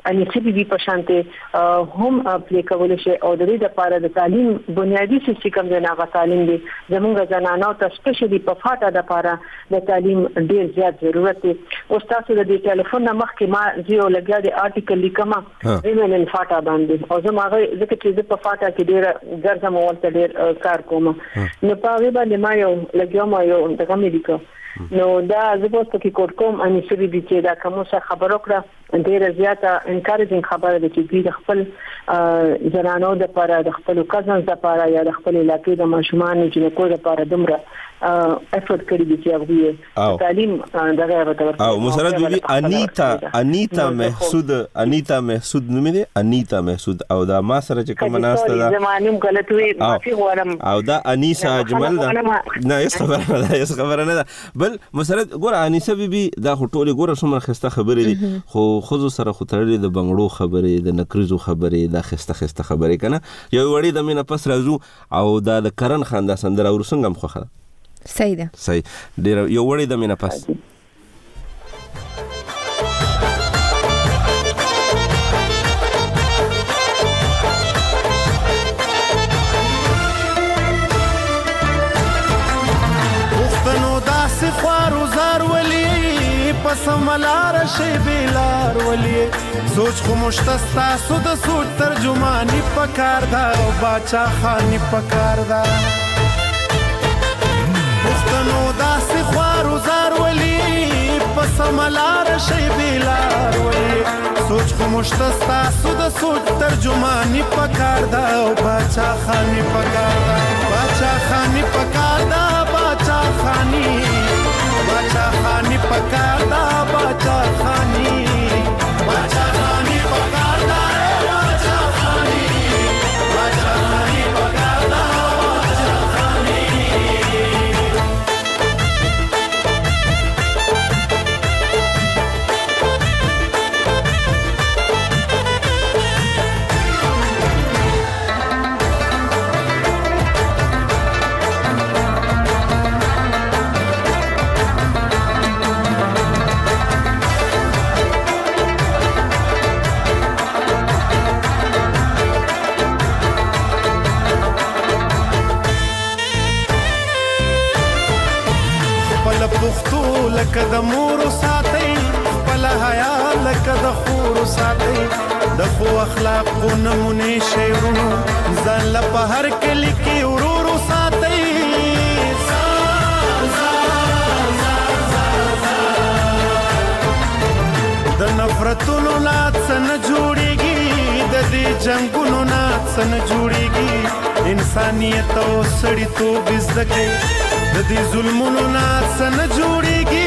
انیسه بي په شانته هم پلی کول شي او د دې لپاره د تعلیم بنیادی سیستم د ناغه تعلیم دی زموږ زنانو ته سپیشلی په فاټا د لپاره د تعلیم ډیر زیات ضرورت دی او تاسو د ټلیفون مخکې ما زیو لګیا د آرټیکل لیکما ویمن ان فاټا باندې او زما هغه ځکه چې په فاټا کې ډیر ګرځم ولته ډیر کار کوم نو په هغه باندې ما یو لګیا ما یو دغه مې لیکو نو دا زبوس کې کوټ کوم ان سړي دي چې دا کوم څه خبرو کړه ډیر زیاته انکارېجینګ خبره ده چې د خپل زنانو د لپاره د خپل کزنز د لپاره یا د خپل علاقې د ماشومان چې کول لپاره دومره افورت کړی دي چې هغه تعلیم دغه ورته او مسرت بيبي انیتا محسود نوم دی انیتا محسود او دا ما سره چې کوم ناسته دا زمانم غلط وی معافي غواړم او دا انیسا اجمل دا نه هیڅ خبره نه ده بل مسرت ګور انیسا بيبي دا ټوله ګور سمره خسته خبرې دي خو خود سره خو تړلې د بنگړو خبرې د نکریزو خبرې د خسته خبرې کنه یو وړي د مینه پس راځو او دا د کرن خان د سندره ورسنګم خو خره صحیح ده صحیح ډیر یو وړي د مینه پس سملار شی بیلار ولی سوچ خو مشتستا سود سوچ ترجمانی پکار دا او باچا خانی پکار دا پختنو دا سی خوارو زار ولی پسملار شی بیلار ولی سوچ خو مشتستا سود سوچ ترجمانی پکار دا او باچا خانی پکار دا باچا خانی پکار دا باچا خانی باچا خانی پکاردا باچا خانی پکاردا باچا خانی پکاردا باچا خانی لکه د مور ساتي خپل حیا لکه د خور ساتي د خو اخلاق کو نمونه شیرونو ځان له په هر کلی کې ورورو ساتي د نفرتونو نات سن جوړيږي د دې جنگونو نات سن جوړيږي انسانيت او سړیتوب زده د دې ظلمونو نات سن جوړيږي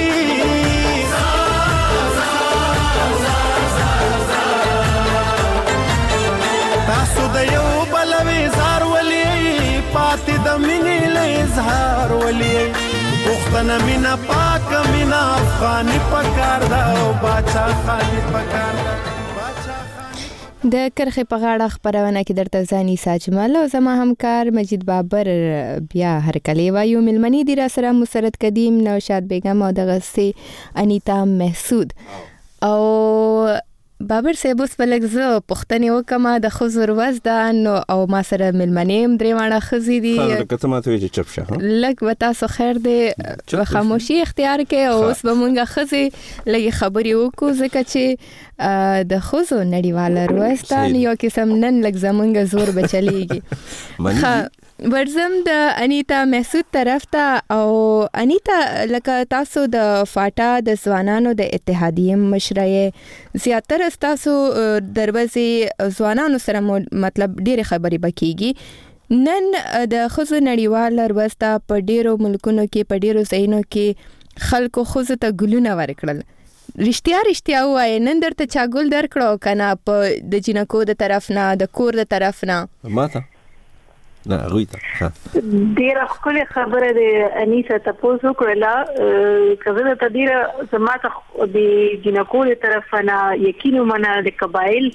تاسو د یو بلوي زار ولي پاتې د مینې له اظهار ولي پختنه مینا پاک مینا افغاني پکار دا او باچا خاني پکار دا د کرخه په غاړه خبرونه کې درته ځاني ساجمل او زما همکار مجید بابر بیا هر کلی وایو ملمنی دی را سره مسرت قدیم نوشاد بیگم او دغه سي انیتا محسود او بابر صاحب اوس بلک زه پښتنې وکم د خزر وزدا نو او ما سره ملمنیم درې ماړه خزي دي کته ماته وی چپ شه لک وتا سو خیر دې خاموشي اختیار کې او اوس به مونږه خزي لګي خبري وکړو ځکه چې د خزو نړیواله ورځ یو قسم نن لک زمونږ زور بچلېږي ورزم د انیتا محسود طرف ته او انیتا لکه تاسو د فاټا د ځوانانو د اتحادیه مشرۍ زیاتره تاسو دروازې ځوانانو سره مطلب ډېر خبرې بکیږي نن د خزو نړیوال ورځ په ډیرو ملکونو کې په ډیرو ځایونو کې خلکو خزو ته ګلونه ورکړل رښتیا وای نن درته چا ګل درکړو کنه په د جنکو د طرف نه د کور د طرف نه ماته نه غویته ډیر خپل خبره د انیسه تاسو کړلا کله ته ډیر سماته د جنکو له طرف نه یقین منه د قبایل چې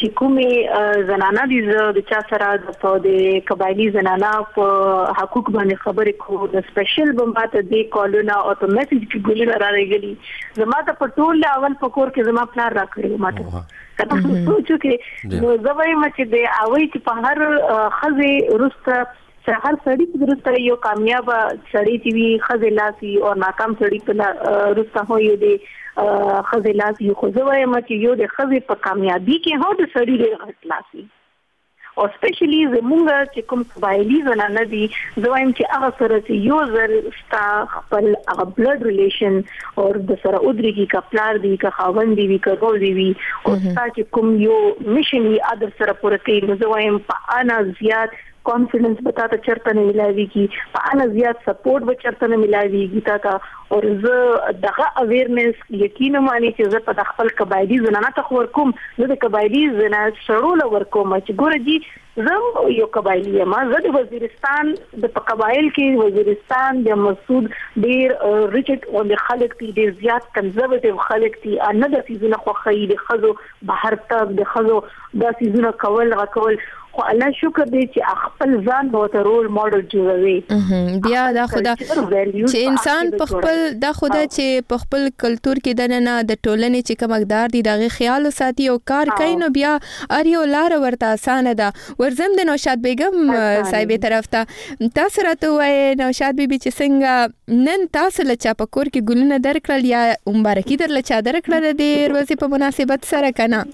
چې کومې زنانه دي د چا سره د قبایلی زنانه په حقوق باندې خبرې کوو د سپیشل بماته د کالونه او ته میسج کې ګولې راغلي زما ته په ټول اول په کور کې زما پلان راکړي ماته کله سوچو کې نو زوی مچ د اوي چې په هر خزه رسته هر سړی چې درسته یو کامیاب سړی چې وي خزلاسي او ناکام سړی په رسته هوي دي خزلاسي خو زوی مچ یو د خزه په کامیابی کې هو د سړی ډېر غټلاسي او سپیشلی زمونږ چې کوم قبایلی زنانه دي زوایم چې هغه سره چې یو ځل ستا خپل هغه بلډ ریلیشن او د سره ودرېږي کا پلار دی کا خاوند دی کا رول دی او ستا چې کوم یو میشن یې ادر سره پوره کوي زوایم په انا زیات کانفیډنس بتا ته چرته نه ملایوي کی په انا زیات سپورټ به چرته نه ملایوي کی تا او زه دغه اویرنس یقینا مانی چې زه په خپل قبایلی زنانه ته خور کوم زه د قبایلی زنانه شړول ورکوم چې ګوره جی زه یو قبایلی ما زه د وزیرستان د قبایل کې وزیرستان د مسعود ډیر ریچټ او د خلک ډیر زیات کنزرواتیو خلک دي نه د سيزونه خو خې د خزو بهر ته د خزو د سيزونه کول غکول خو الله شکر دی چې خپل ځان به رول ماډل جوړوي بیا دا خدا چې انسان په خپل دا خدا چې په خپل کلچر کې دنه د ټولنې چې کمقدار دي دغه خیال ساتي او کار کوي نو بیا اړیو لار ورته اسانه ده ورزم د نوشاد بیگم صاحبې طرف ته تاسو راته وای نوشاد بیبي چې څنګه نن تاسو له چا په کور کې ګلونه درکړل یا مبارکي در له چا درکړل د ورځې په مناسبت سره کنه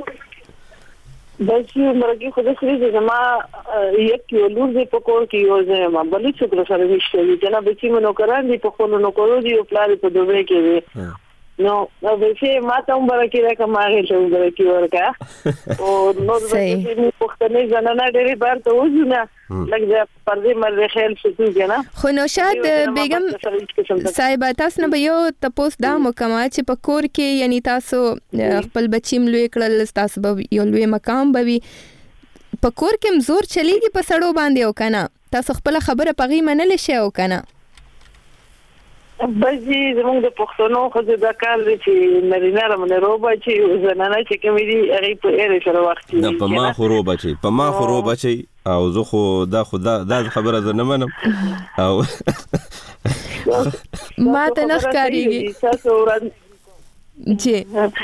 بچي مرګي خو د سری زما یک یو لور دې په کور کې یو ځای ما بلې څوک سره نشته دي جنا بچي مونږ کاران دي په خونو نو کولو دي او پلان په دوبه کې دي نو بچي ما ته مبارکي راکړه ما هغه ته مبارکي ورکړه او نو د بچي پښتنې زنانه ډېری بار ته وځنه لکه پردې مرده خیال شتو کنه خو نوشاد بیگم صاحب تاسو نه یو تپوس دا مکمه چې په کور کې یعنی تاسو خپل بچیم لوی کړل تاسو به یو لوی مقام بوي په کور کې مزور چلیږي په سړو باندې او کنه تاسو خپل خبره پغی منل شي او کنه بچي زموږ د پښتنو خو د کال چې نارینه رمنه روبا چې زنانه چې کومې دي هغه په اړه سره وخت دي په ما خو روبا چې او زه خو دا خبره زه نه منم او ما ته نه ښکارېږي تاسو جی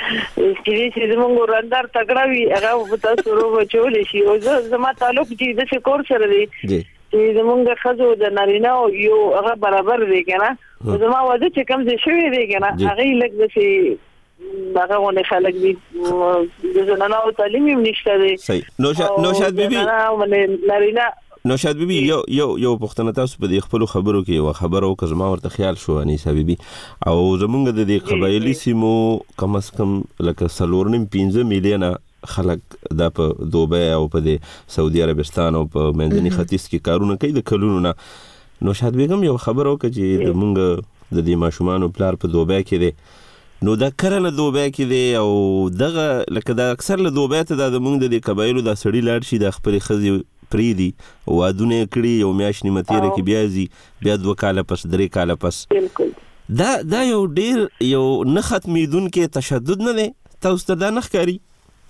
چې زموږ ورندار تکړه وي هغه تاسو روبا چولې شي او زما تعلق چې د کور سره دی چې زمونږ خزو د نارینه یو هغه برابر دی کنه زما واده چې کم ځای شوی دی کنه هغه لکه چې هغه ونه خلک دي د زنانه او تعلیم هم نشته دی صحیح نوشاد بیبي نارینه نوشاد بیبي یو پښتنه تاسو په دې خپل خبرو کې یو خبرو که زما ورته خیال شو انیسه بیبي او زمونږ د دې قبایلی سیمو کم از کم لکه 4.5 میلیونه خلک د په دوبه او په سعودي عربستان او په منځني ختیځ کې کارونه کوي د کلونو نه نوشاد بیگم یو خبر وکړه چې د مونږ د دې ماشومان پلار په دوبه کې دی نو دا کرنه دوبه کې دی او دغه لکه دا اکثر له دوبه ته د مونږ د قبایلو د سړی لاړ شي د خپل خزي پریدي وادونه کړی یو میاش نیمه تیر کې بیازي بیا 2 کال پس 3 کال پس دا یو ډیر یو نه ختمیدونکې تشدد نه دی تاسو ته دا نه ښکاري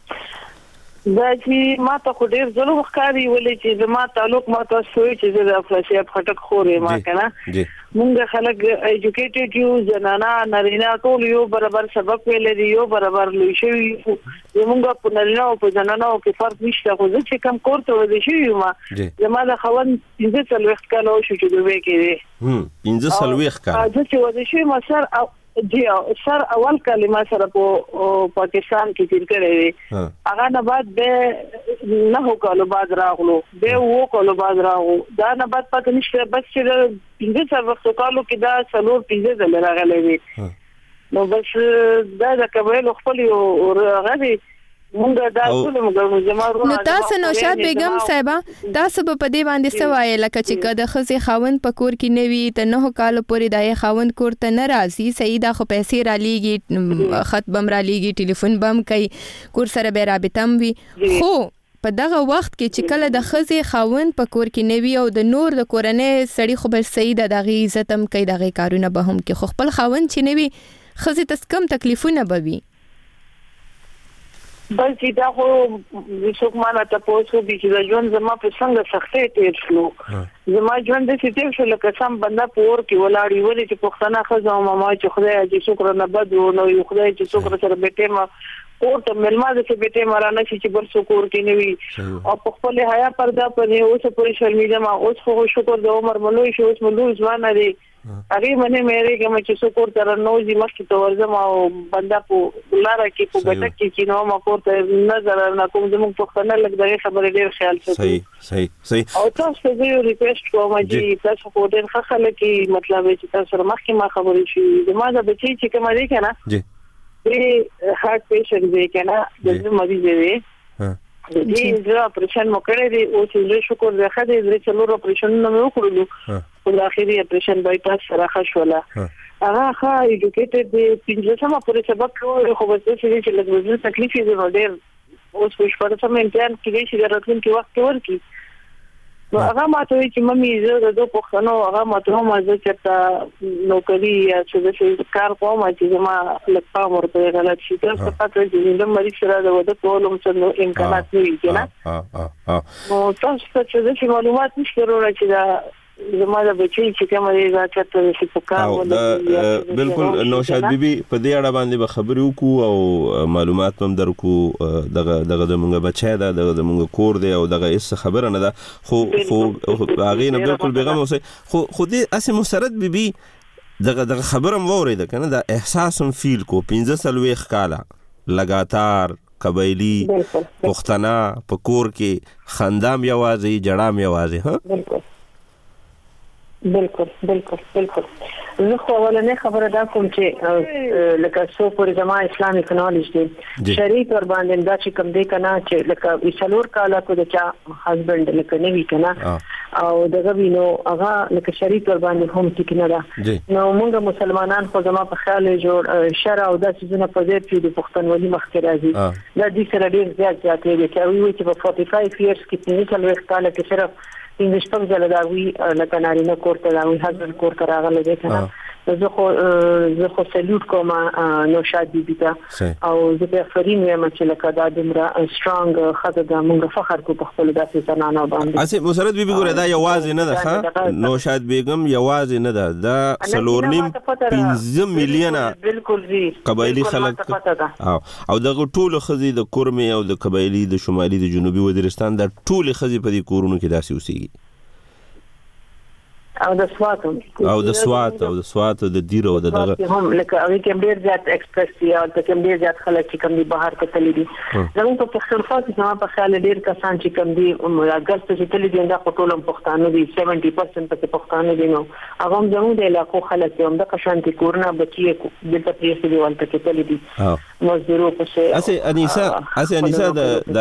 دا چې ما ته خو ډیر ظلم ښکاري ولې چې زما تعلق ما ته سوي چې د افلاسیاب خټک خورې ما کنه مونږ خلک ایجوکیټډ یو زنانه نارینه ټول یو برابر سبق ویل دي یو برابر لوي شوی مونږ په نارینه او په زنانه او کې فرق نشته خو چې کم کور ته ودی شي ما زما د خوند 15 کال او شو چې دوی کې 15 کال چې ودی شي ما سر اول کلمه سره په پاکستان کې تیر کړی هغه نه بعد به نه کولو بعد راغلو به وو کولو بعد راغلو دا نه بعد پاتې نشته بس چې 15 وخت کالو کې دا څلور 15 ځله راغلی وي نو بس دا د قبایل خپل غږی مونږ دا ټول موږ زمارو نو تاسو نوشاد بیگم صاحبہ تاسو په دې باندې سوای لکه چې کده خزي خاوند په کور کې نوي ته 9 کال پورې دای خاوند کور ته ناراضي سیدا خو پیسې را لیږي خط بم را لیږي ټلیفون بم کوي کور سره به رابطم وي خو په دغه وخت کې چې کله د خزي خاوند په کور کې نوي او د نور د کورنۍ سړي خو بل سیدا دغه عزتم کوي دغه کارونه به هم کې خو خپل خاوند چې نوي خزي تس کم تکلیفونه بوي بلکې دا خو څوک مانا تاسو چې د ژوند زما په څنګه سختۍ تیر شلو زما ژوند د سیټیو شل قسم بنده پور کې ولاړی ولې چې پښتنه خزه او ماما چې خدای چې شکر نه بد نو یو خدای چې شکر سره بیٹه ما او ته ملما د چې بیٹه مرانه چې بر شکر کې نیوي او په خپل حیا پردا پرې اوس پورې شرمېده ما اوس خو شکر د عمر ملوي شو اوس ملوي ځوان دی هغه منه مېره کوم چې شکر تر نو زی مخکې ته ورځم او بنده په لاره کې په ګټه کې چې نو ما کوته نظر نه کوم زموږ پښتنه لګ دغه خبرې ډېر خیال ساتي صحیح او تاسو ته یو ریکوست کوم چې تاسو په ډېر ښه خلک کې مطلب چې تاسو سره مخکې ما خبرې شي زما د بچی چې کوم دی کنه جی هارت پیشنټ دی کنه د مریض دی دې زه اپریشن وکړې دي او چې شکر دې خدای دې څلور اپریشن نه وکړلو په اخري اپریشن بای پاس سره خښوله هغه ښه ایډوکیټډ دی پنځه پورې سبق کوي خو به څه چې لږ تکلیف یې ډېر اوس په شپږ سم امتحان کې چې راتلونکي وخت ورکی نو هغه ماته چې ممي زه د دوه پښتنو هغه ماته ما زه چې نوکری یا څه کار کوم چې زما لپاره ورته غلط شي تاسو پاتې چې د مریض سره د وده کولم څه امکانات نه وي کنه نو تاسو ته چې معلومات نشته ورته چې دا زما د بچی چې کوم دی راځته چې په کار ولې بالکل نوشاد بیبي په دې اړه باندې به خبرې وکړو او معلومات هم درکو دغه د موږ بچی دا د موږ کور دی او دغه هیڅ خبره نه ده خو هغه نه بالکل بیغم اوسه خو دې اسه مسرت بیبي دغه خبره مورید کنه دا احساس هم فیل کو 15 کاله لګاتار قبایلی پښتنه په کور کې خندام یوازې جړام یوازې ها بالکل زه خو ولنه خبره دا کوم چې لکه څو پر جما اسلامي نالج دي شریک ور باندې دا چې کوم دی کنه چې لکه څلور کاله کو د چا هسبند لکه نه وی کنه او دغه وینو هغه لکه شریک ور باندې هم ټیک نه ده نو موږ مسلمانان خو زما په خیال جوړ شرع او د سيزونه په ځای چې د پښتونولي مخکې راځي دا د سره ډیر زیات دی چې وی چې په 45 ایرز کې 3 کال کې صرف انګلیش په ځل دا وی لکه نارینه کورته دا وی هغه کورته راغله دي کنه زه خو سلوټ کوم نوشاد بیبي ته او زه په فرین وایم چې لکه دا دمره سترونګ خزه د موږ فخر کو په خپل داسې زنانه باندې اسه مسرت بیبي ګوره دا یوازې نه ده نوشاد بیگم یوازې نه ده دا سلورنیم 15 میلیونه بالکل زی قبایلی خلک او دغه ټول خزي د کورمه او د قبایلی د شمالي د جنوبي وزیرستان د ټول خزي په دې کورونو کې داسې اوسېږي او د سوات د دیرو د دغه هم لکه هغه کې ډیر زیات ایکسپریس دی او د کوم ډیر زیات خلک چې کوم دی بهر ته تللی دي زموږ په پښتونخوا کې زما په خیال ډیر کسان چې کوم دی اگست چې تللی دي دا ټول پښتانه دي 70% په پښتانه دي نو هغه زموږ د علاقو خلک هم د قشانتي کورونه بچي د تپریس دی ولته کې تللی دي مزدورو په څه اسه انیسا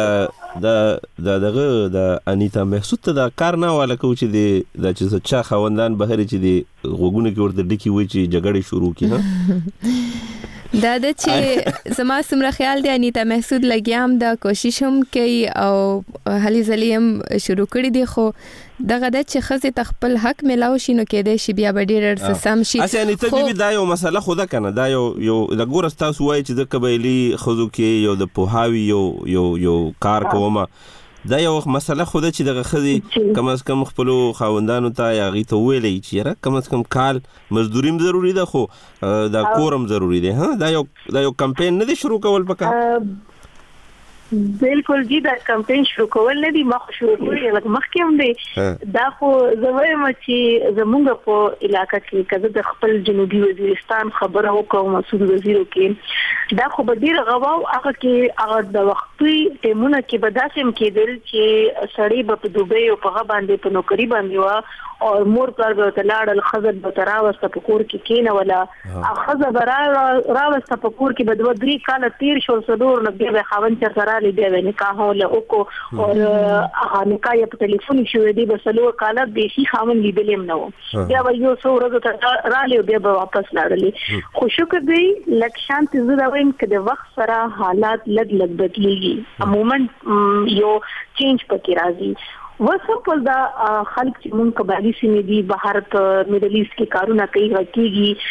د دغه د انیتا محسود د کار نه والا کو چې د چې چا خوندان بهر چې دی غوګونه کې ورته ډکی وای چې جګړه شروع کی ها دا د چې زما سمره خیال دی انیتا محسود لګیام د کوشش هم کوي او هلي زلیم شروع کړی دی خو دغه د چې خزه تخپل حق ملاو شي نو کېدای شي بیا به ډیر سم شي اسه انیتا بیبي دا یو مسله خو ده کنه دا یو د ګور تاسو وای چې د قبایلی خزو کې یو د پوهاوی یو کار کومه دا یو مسله خو ده چې دغه خزي کم از کم خپل خاوندانو ته یا غي ته ویلې چې را کم از کم کال مزدوریم ضروری ده خو دا کورم ضروری ده ها دا یو کمپاین نه دی شروع کول پکا بالکل جی دا کمپاین شروع کول نه دی ما خو شروع کړی لکه مخکې هم دی دا خو زویم چې زمونږ په علاقې کې کله د خپل جنوبي وزیرستان خبره وکړو مسعود وزیر کې دا خو به ډیر غواو هغه کې هغه د وختي ټیمونه کې به داسم کېدل چې سړی په دوبۍ او په باندې په نوکری باندې وا او مور پر د لاړ الخزر به تراوسته په کور کې کینه ولا اخذ برا راوسته په کور کې بدو 3 کال تیر شو صدور لګي به خاون چې سره لیدل نکاح له اوکو او هغه نکاح په ټلیفون شو دی به سلو کال به شي خاون لیدل نو بیا یو څو ورځې را لې بیا واپس لاړلې خو شکر دی لکشان ته زه دا وایم چې د وخت سره حالات لګ بدلیږي عموما یو چینج پکې راځي وسپل دا خلک چې مونږ قبایلی سیمې دي بهر ته میډل ایست کې کارونه کوي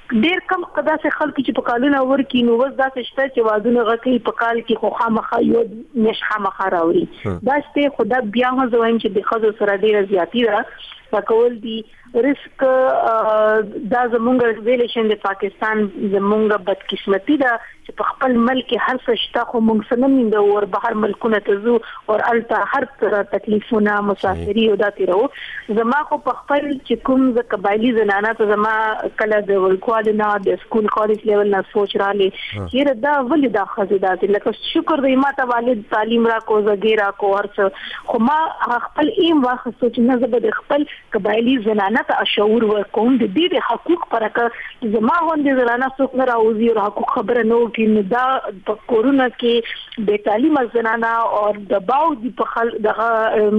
ډیر کم قدا سه خلک چې په کالونه ورکی نو وس دا څه شته چې وادونه غکې په کال کې خو خامخا یو نشه مخه راوړي دا څه خدا بیا هم زویم چې د خزو سره ډیره زیاتی ده پکول دي ریسک دا زمونږ ریلیشن د پاکستان زمونږ بدقسمتی ده چې په خپل ملک هر څه شته خو موږ سنمین د ور بهر ملکونه ته زو او الته هر تکلیفونه مسافری او دا تیرو زما خو په خپل چې کوم ز قبایلی زنانه ته زما کله د ورکوال نه د سکول کالج لیول نه سوچ را لې چې دا ولې دا خزیدات لکه شکر دی ما ته والد تعلیم را کو زګیرا کو هر خو ما خپل ایم واخ سوچ نه زبد خپل قبایلی زنانه ته شعور ورکوم د دې حقوق پرکه زما غوندې زنانه څوک نه راوځي او حقوق خبره نو کې دا په کورونا کې د تعلیم زنانه او د باو د په دغه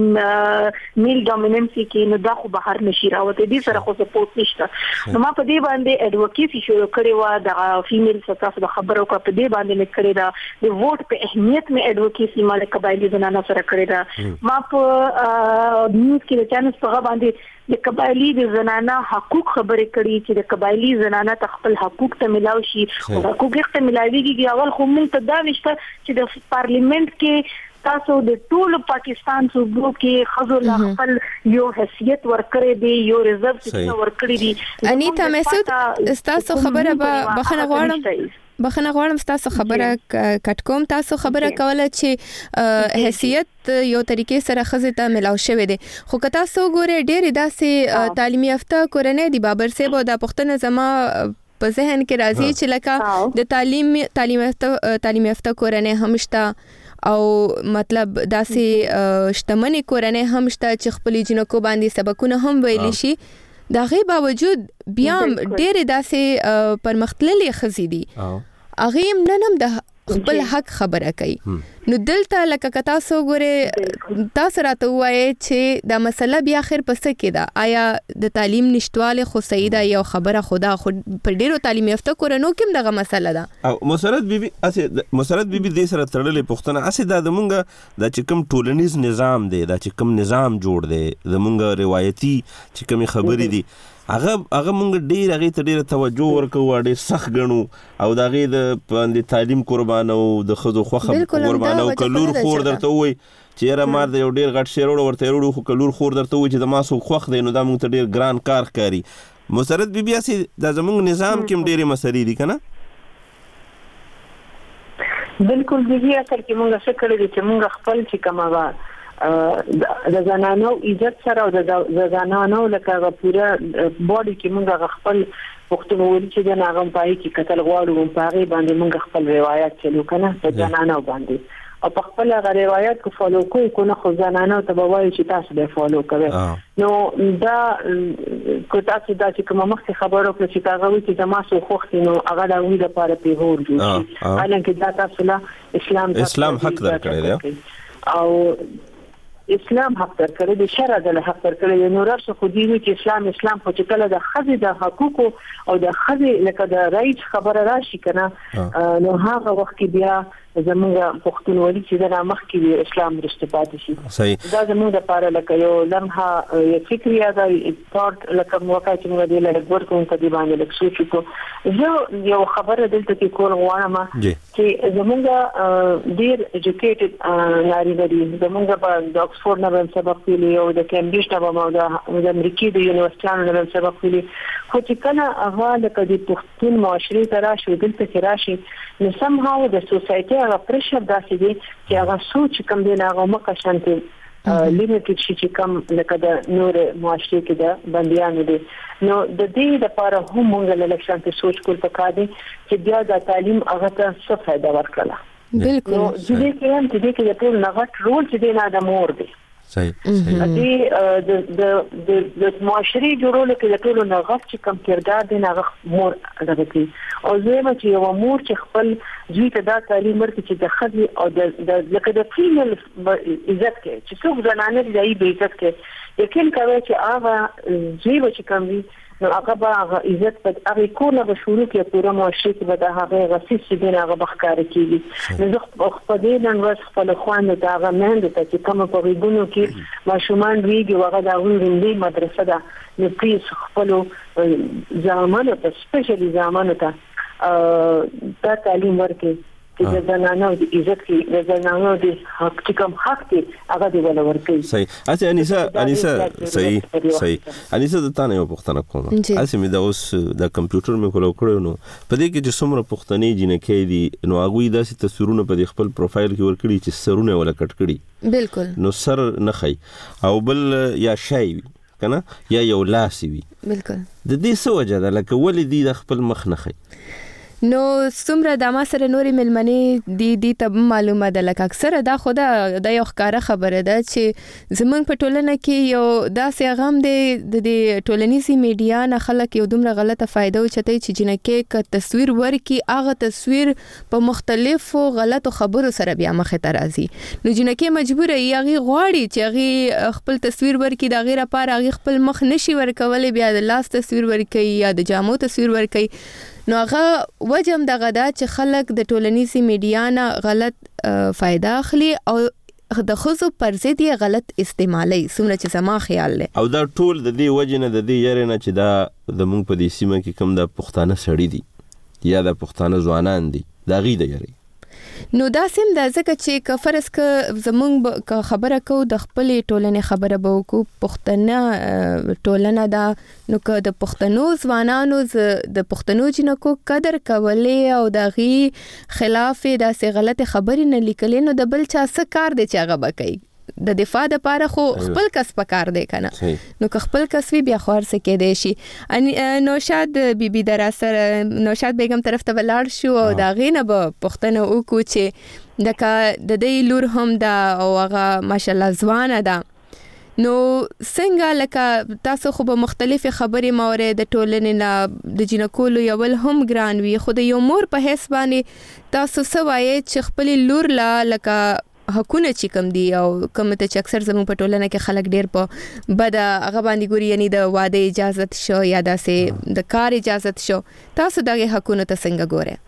میل ډومیننسي کې نو دا خو بهر نشي راوته دي سره خو سپورټ نشته نو ما په دې باندې اډوکیسي شروع کړې و د فیمیل سټاف د خبرو کو په دې باندې مې کړې دا د ووټ په اهمیت مې اډوکیسي مال قبایلی زنانه سره کړې دا ما په نیوز کې د چانس په باندې د قبایلی د زنانه حقوق خبرې کړي چې د قبایلی زنانه خپل حقوق ته ملاوي شي او حقوق ته ملاويږي اول خو موږ ته دا نشته چې د پارلیمنت کې تاسو د ټول پاکستان صوبو کې خزو خپل یو حیثیت ورکړي دی یو ریزرو څخه ورکړي دي انیتا مسعود تاسو خبره بخنه غواړم تاسو خبره کټ کوم تاسو خبره کوله چې حیثیت یو طریقې سره خزه ته ملاو شوی دی خو که تاسو ګوره ډېر داسې تعلیمي یافته کورنۍ دی بابر صاحب او د پښتنه زما په ذهن کې راځي چې لکه د تعلیم یافته کورنۍ همشته او مطلب داسې شتمنې کورنۍ همشته چې خپل جنکو باندې سبقونه هم ویل شي دا غي باوجود بیا ډېر داسې پرمختللې خزې دي اغه ننم د خپل حق خبره کوي نو دلته لکه تاسو ګوره تاسو راته وایي چې دا مسله بیا اخر پس کې ده آیا د تعلیم نشټواله خو سیده یو خبره خدا خو پر ډیرو تعلیم یافته کورنو کې دغه مسله ده او مسرت بیبي د سره تړلې پښتنه اسې د مونږه د چې کوم ټولنیز نظام دی د چې کوم نظام جوړ دی د مونږه روایتي چې کوم خبرې دي هغه مونږ ډېر توجه ورکو ډېر سخت غنو او دغه د باندې تعلیم قربانو د خزو خوخه قربانو کلور خور درته وای چې را مار د یو ډېر غټ شیرو ورته وړو خو کلور خور درته وای چې د ماسو خوخ دی نو دا مونږ ته ډېر ګران کار کوي مسرت بیبي اسی د زمونږ نظام کې ډېر مسلې دي کنه بالکل دیږي اصل کې مونږ څه کړی چې مونږ خپل چې کماوه د زنانو عزت سره او د زنانو لکه پوره باډي کې موږ خپل پښتونولي چې د ناغم پای کې قتل غواړو په هغه باندې موږ خپل روایت چلو کنه د زنانو باندې او په خپل روایت کو فالو کوی کو نه خو زنانو ته وایي چې تاسو به فالو کوئ نو دا کو تاسو دا چې کوم مخکې خبرو کړی چې هغه وی چې تاسو خوښ نو هغه د وی لپاره پیغور جوړ شي حالانکه دا تاسو له اسلام حق درکړی دی او اسلام حق درکړي د شرع د حق درکړي نو راشه خو دی چې اسلام خو چې کله د خزي د حقوق او د خزي لکه د رایټ خبره راشي کنه نو هغه وخت کې بیا زموږ پښتونولي چې د مخ کې اسلام رښتپات شي صحیح دا زموږ لپاره لکه یو لمحه یو فکریا دا پارت لکه موقع چې موږ د لګور کوم په دی باندې لکه سوچ کو زه یو خبره دلته کې کول غواړم چې زموږ ډیر ایجوکیټډ نارینه دي زموږ په د اکسفورډ نه سبق ویلي او د کیمبریج نه د امریکای د یونیورسيټانو نه سبق ویلي خو چې کله هغه لکه د پښتون معاشري ترا شو دلته کې راشي نو سم هاو د سوسايټي هغه پرشر داسې دي چې هغه سوچ کم دی هغه مکه شانتي لیمیټډ شي چې کم لکه د نور معاشري کې د بنديان دي نو د دې لپاره هم موږ له لښانتي سوچ کول پکار دي چې بیا د تعلیم هغه ته څه فائدہ ورکړه بالکل نو دې کې د ټول نغټ رول چې د نه مور دی صحیح د معاشري جوړولو کې د ټولو نغښت چې کم کردار دی هغه مور ادا کوي او زما چې یو مور چې خپل ځوی ته دا تعلیم ورکړي چې د خځې او د لکه د فیمیل عزت کې چې څوک زنانه دی به عزت کې یقین کوي چې هغه ځوی چې کم وي نو هغه به عزت په هغه کونه به شروع کې پوره معاشري کې به د هغه غسیس چې نه هغه بخکار کیږي نو زه خپل نن ورځ خپل خوان د هغه مند ته چې کوم په غوډونو کې ماشومان ویږي هغه د غوړندې مدرسه ده نو پلیز خپل ځامنو ته سپیشلی ځامنو ته دا تعلیم ورکړي چې د زنانو د عزت کې د زنانو د حق چې کوم حق دی هغه دی ولا ورکړي. صحیح. اته انیسه صحیح انیسه د تانه یو پوښتنه کوم. اته مې دا اوس د کمپیوټر مې کولو کړو نو په دې کې چې څومره پوښتنې جنکې دي نو هغه داسې تصویرونه په خپل پروفایل کې ورکړي چې سرونه ولا کټ کړي. بالکل. نو سر نه خي او بل یا شای کنه یا یو لاس وي. بالکل. د دې څه وجه ده لکه ولې دی د خپل مخ نه خي؟ نو څومره د ما سره نورې ملمنې دي ته معلومه ده لکه اکثره دا خو د یو ښکاره خبره ده چې زمونږ په ټولنه کې یو داسې غم دی د ټولنیزي میډیا نه خلک یو دومره غلطه فایده وچتای چې جنکې ک تصویر ورکی هغه تصویر په مختلفو غلطو خبرو سره بیا مخه ته راځي نو جنکې مجبور ای هغه غواړي چې هغه خپل تصویر ورکی د غیره پار هغه خپل مخ نشي ورکول بیا د لاس تصویر ورکی یا د جامو تصویر ورکی نو هغه وجم دغه دا چې خلک د ټولنیزي میډیا نه غلط فائدہ اخلي او د خصو پر ضد یې غلط استعمالي څومره چې زما خیال لري او دا ټول د دې وجه نه د دې یاره نه چې دا د مونږ په دې سیمه کې کوم د پښتانه سړی دي یا د پښتانه ځوانان دي دا غي د یاره نو دا سیم د ځکه چې کفرس ک زمونږ خبره کو د خپل ټولنې خبره به کو پښتنه ټولنه دا نو ک د پښتنو ځوانانو د پښتنو جنکو قدر کولې او د غي خلاف د سه غلط خبرې نه لیکلې نو د بل چا څه کار دی چې هغه بکای د دفاع د پاره خو خپل کس پکار دی کنه نو که خپل کس وی بیا خور څه کې دی شي نوشاد بیبي در اثر نوشاد بیگم طرف ته ولاړ شو او دا غینه به پښتنه او کو چې د دې لور هم دا او هغه ماشالله ځوانه ده نو څنګه لکه تاسو خو به مختلفه خبرې مورې د ټولنې نه د جنکولو یو هم ګران وي خو د یو مور په حساب باندې تاسو سوای چې خپل لور لا لکه حقونه چې کم دي او کوم ته چې اکثر زموږ په ټولنه کې خلک ډیر په بد هغه باندې ګوري یعنی د واده اجازه شو یا داسې د کار اجازه شو تاسو دغه حقونه ته څنګه ګوره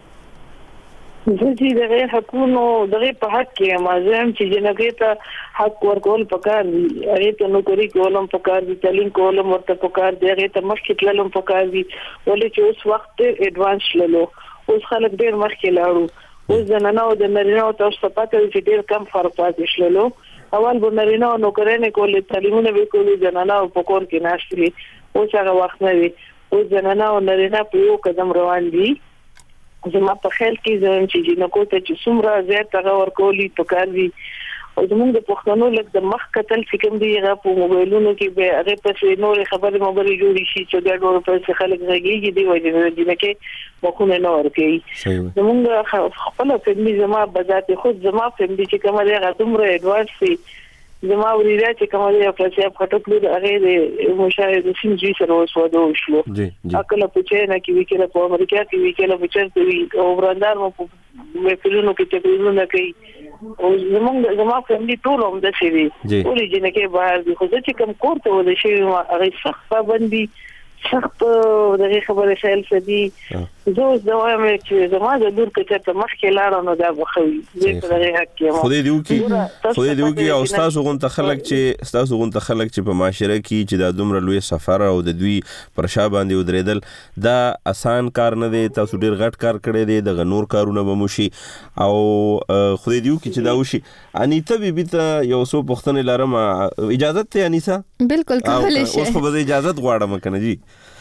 چې دغه حقونو دغه په حق کې مازم چې جنګې ته حق ورکول پکار دي هغه ته نوکری کولم پکار دي تعلیم کولم ورته پکار دي هغه ته مخکې تللم پکار دي ولې چې اوس وخت ایڈوانس لولو اوس خلک ډیر مخکې لاړو اوس د نننو د نرینو تاسو پته چې ډیر کم فرق پاتې شلو اول به نرینو نوکرانه کولې تعلیمونه به کولې د نننو په کور کې ناشتري اوس هغه وخت نه وي اوس د نننو نرینا په یو قدم روان دي زما په خیال کې زم چې جنکو ته چې څومره زیات هغه ورکولي پکار دي او زموږ د پښتنو لکه د مخ کتل فکر دی هغه په موبایلونو کې به هغه په نور خبرې موبایل جوړی شي چې دا ډول په خلک غږیږي دی وایي چې کې مخونه نه ورکي زموږ خپل فیملی زما بذات خود زما فیملی چې کومه هغه دومره ایڈوانس سي زما وريده چې کومه یو پرسیاب خټکلو هغه د مشاهده سیمجی سره وسوده وشلو اکل په چینا کې وکړه په امریکا کې وکړه په چرته وی او براندار مو په فلمونو کې تقریبا کوي او زما فیملی ټول هم د شي وی ولې جنکه بهر دي خو چې کوم کوړته ول شي هغه سخت پابندي سخت دغه خبره خیال سدي زه وایم چې زما د لور کې ته مخکې لاړ نو دا بخوي زه په دغه حق کې خو دې او تاسو غونته خلک چې په معاشره کې چې د دومره لوی سفر او د دوی پر شا باندې ودرېدل دا آسان کار نه دی تاسو ډیر غټ کار کړی دی د نور کارونه به موشي او خو دې چې دا وشي انیته بیبي ته یو څو پوښتنې لرم اجازه ته انیسا بالکل کولای شي اوس خو به اجازه غواړم کنه جی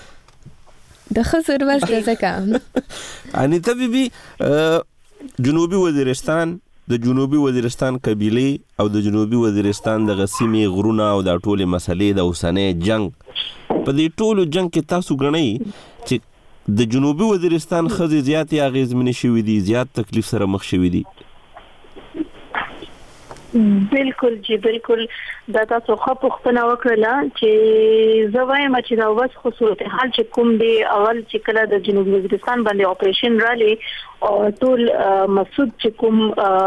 د خزر ورته ځکه انیته بیبي جنوبي وزیرستان قبيله او د جنوبي وزیرستان د غسیمي غرونه او د ټوله مسلې د اوسنۍ جنگ په دې ټولو جنگ کې تاسو غنئ چې د جنوبي وزیرستان خزي زیات اغیزمن شوي دي زیات تکلیف سره مخ شوي دي بالکل جی بالکل دا تاسو خو پوښتنه وکړه چې زه وایم چې دا اوس خو صورتحال چې کوم دی اول چې کله د جنوب وزیرستان باندې اپریشن رالي او ټول مسعود چې کوم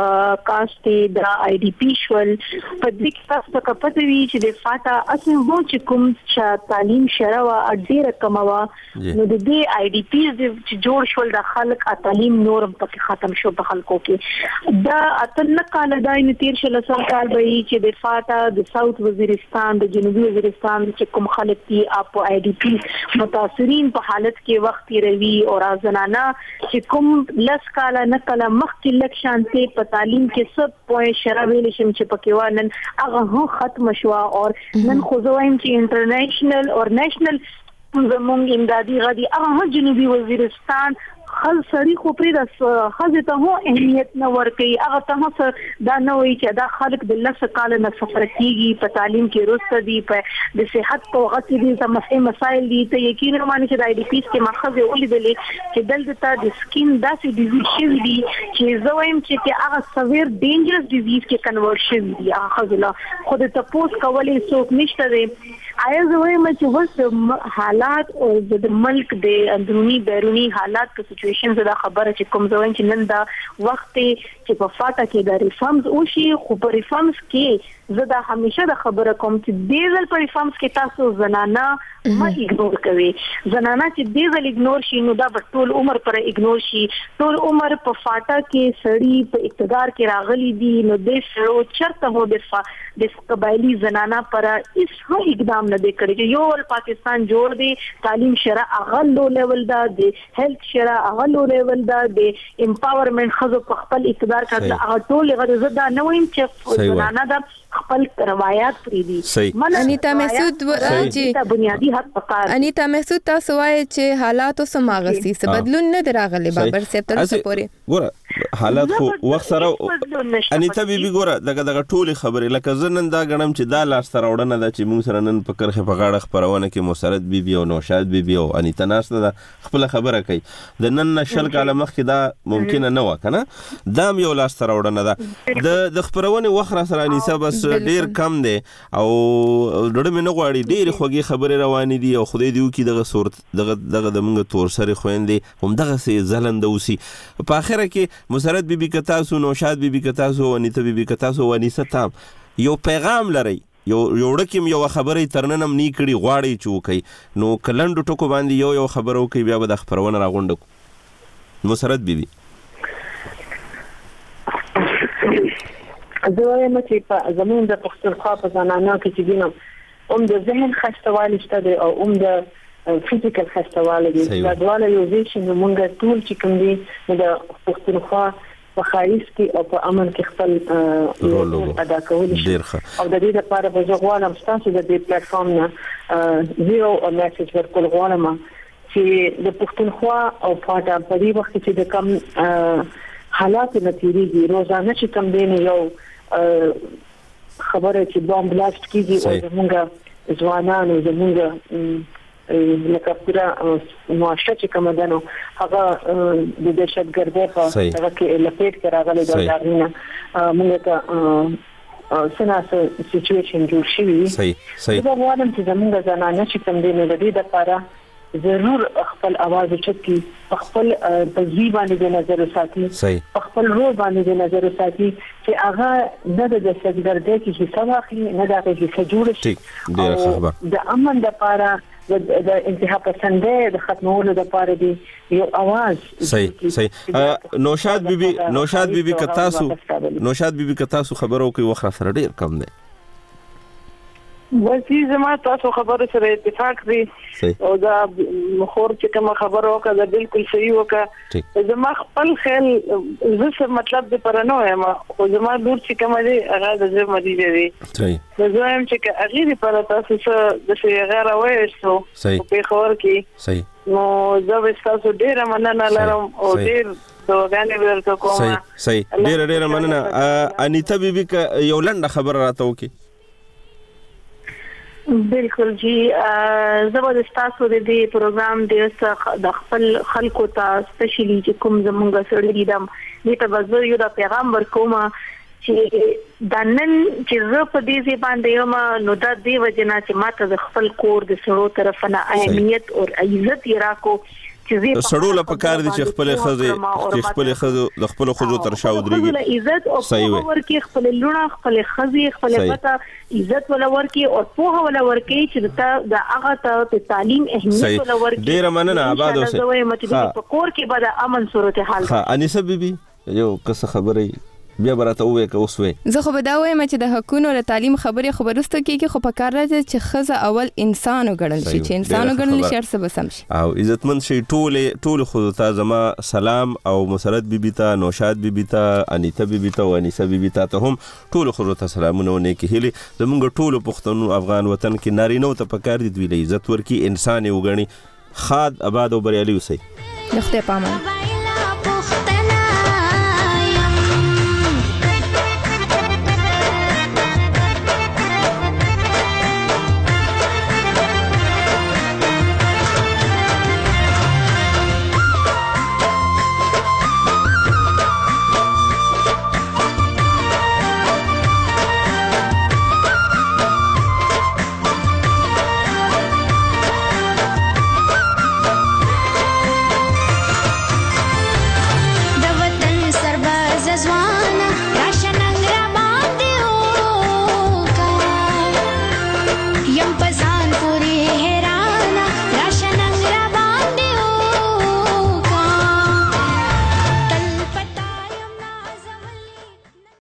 کاست د آی ډی پی شول په دې کې تاسو ته پته وی چې د فاتا اصل وو چې کوم تعلیم شرع او ډیره کموا نو د دې آی ډی پی چې جوړ شول د خلک تعلیم نورم پکې ختم شو په خلکو کې دا اتل کال دای نتیر شل سرکار به چې د فاتا د ساوث وزیرستان د جنوبي وزیرستان چې کوم خلک دي اپ آی ډی پی متاثرین په حالت کې وخت روي او زنانه چې کوم لس کاله نکله مخکې لکشانته په تعلیم کې سب پوینټ شرابېل شم چې پکې وانن هغه هم ختم شو او نن خو زوایم چې انټرنیشنل او نېشنل زمونږ امدادي غدي هغه جنوبي وزیرستان خل سړي خو پرې د خزه ته هو اهمیت نه ورکي هغه ته دا نه وي چې دا خلک د لږ کال نه سفر کیږي په تعلیم کې روسته دي په د صحت په وخت دي د مسائل دي ته یقینا معنی چې د آی ډی پیس کې مخزه ولیدلې چې دلته د سکین داسې ډیزیز شوی دي چې زویم چې هغه سویر ډینجرس ډیزیز کې کنورټ شوی دي هغه ځله خو د تپوس کولې څوک نشته دي آیا زویم چې وس حالات او د ملک د اندرونی بیرونی حالات په سچويشن زدا خبره چې کوم ځوان چې نن دا وخت چې په فاتا کې د ریفارمز او شي خو په ریفارمز کې زدا همیشه د خبره کوم چې دیزل په ریفارمز کې تاسو زنانه ما ایګنور کوي زنانه چې دیزل ایګنور شي نو دا ټول عمر پر ایګنور شي ټول عمر په فاتا کې سړی په اقتدار کې راغلي دي نو د شرو چرته هو د قبایلی زنانه پر هیڅ هو اقدام نه دی کړی یو پاکستان جوړ دی تعلیم شرع اغل لو لیول دا د هیلث شرع اغل لو لیول دا د امپاورمنت خزو په خپل اقتدار کړل هغه ټول غوړي زدا نه ویم چې زنانه دا خپل روایت پری دي انیتا محسود چې بنیادی حق پکار انیتا محسود تاسو وایي چې حالات سماغسي څه بدلون نه دراغلي بابر صاحب تر څه پورې ګوره حالات خو وخت سره انیتا بیبي ګوره دغه ټوله خبره لکه زنن دا غنم چې دا لاس تر وړنه د چې موږ سره نن په کرخه په غاړه خبرونه کې مسرت بیبي او نوشاد بیبي او انیتا ناس دا خپل خبره کوي د نن نشل کاله مخکې دا ممکن نه وکنه دا یو لاس تر وړنه ده د خبرونه وخت سره انیتا بس ډیر کم دی او ډېر مې نه غواړي ډېر خوږی خبره روانې دي او خدای دې وکي دغه صورت دغه د موږ تور سره خويندې هم دغه سي زلند اوسي په اخره کې مسرت بیبي کتاسو نوشاد بیبي کتاسو انیتا بیبي کتاسو ونیسه تام یو پیغام لري یو ډکیم یو خبره ترننم نی کړي غواړي چوکي نو کلندو ټکو باندې یو خبرو کوي بیا به د خبرونه راغونډو مسرت بیبي زه وایم چې په زمون د پښتونخوا په زنانه کې چې دینم د ذهن خستوالی شته او د فزیکل خستوالی دي دا ډول یو ځای موږ ټول چې کوم دي د پښتونخوا په خایس کې او په امن کې خپل رول ادا کول شي او د دې لپاره به زه غواړم تاسو د دې پلیټ فارم نه زیرو میسج ورکول غواړم چې د پښتونخوا او فاټا په دې وخت کې د کم حالات نتیریږي روزانه چې کم دین یو خبره چې بوم بلاست کیږي او زمونږ ځوانانو زمونږ لکه پورا معاشره چې کوم دنو هغه د دهشتګردۍ په هغه کې لپیټ کې راغلي د دارینه موږ ته سناسه سچويشن جوړ شي صحیح دا وانم چې زمونږ زنانه چې کوم دین د دې لپاره ضرور خپل आवाज چکی خپل تجربه باندې نظر ساتي خپل رول باندې نظر ساتي چې هغه نه د دهشتګردۍ کې حصہ واخلي نه د حصہ جوړ شي د امن لپاره د انتها پسندۍ د ختمولو لپاره دی یو आवाज صحیح نوشاد بیبي کتاسو خبرو کوي وخت سره ډیر کم دی وسی زما تاسو خبره سره اتفاق دی او دا مخور چې کوم خبره وکړه دا بالکل صحیح وکړه زما خپل خیال زه مطلب دې پرنو یم خو زما دور چې کوم دی هغه د زما مدي دی صحیح زه هم چې هغه دې پر تاسو سره د شي غیر وایسو په خبر کې صحیح نو زه تاسو ډیر مننه لرم او ډیر دوغانې ورته کوم صحیح ډیر مننه انیتا بیبي یو لنډه خبره راته وکي بالکل جی زبردست تاسو د دې پروګرام د خپل خلکو ته سپیشلی چې کوم زمونږ سره لیدم دې ته بزر یو د پیغام ورکوم چې د نن چې زه په دې ځای باندې یم نو دا دې وجنه چې ماته د خپل کور د سړو طرف نه اهمیت او عزت یې راکو سړو له پکار دي چې خپل د خپل خزو تر شا ودرېږي عزت او په ورکه خپل لونه خپل خزي خپل پتا عزت ولا ورکه او په ولا ورکه چې د هغه ته تعلیم اهمیت ولا ورکه ډیر مننه آباد اوسه په کور کې به د امن صورتحال ها انیسه بیبي یو کس خبرې بیا براته وې که اوس وې زه خو به دا وایم چې د حقونو له تعلیم خبرې خو وروسته کېږي خو په کار راځي چې ښځه اول انسان وګڼل شي چې انسان وګڼل شي هر څه به سم شي او عزتمند شي ټول خو ته زما سلام او مسرت بیبي ته نوشاد بیبي ته انیتا بیبي ته او انیسه بیبي ته هم ټول خو ته سلامونه او نیکې هیلې زموږ ټولو پښتنو افغان وطن کې نارینهو ته پکار دي دوی له عزت ورکړي انسان یې وګڼي ښاد آباد او بریالي اوسئ د خدای په امان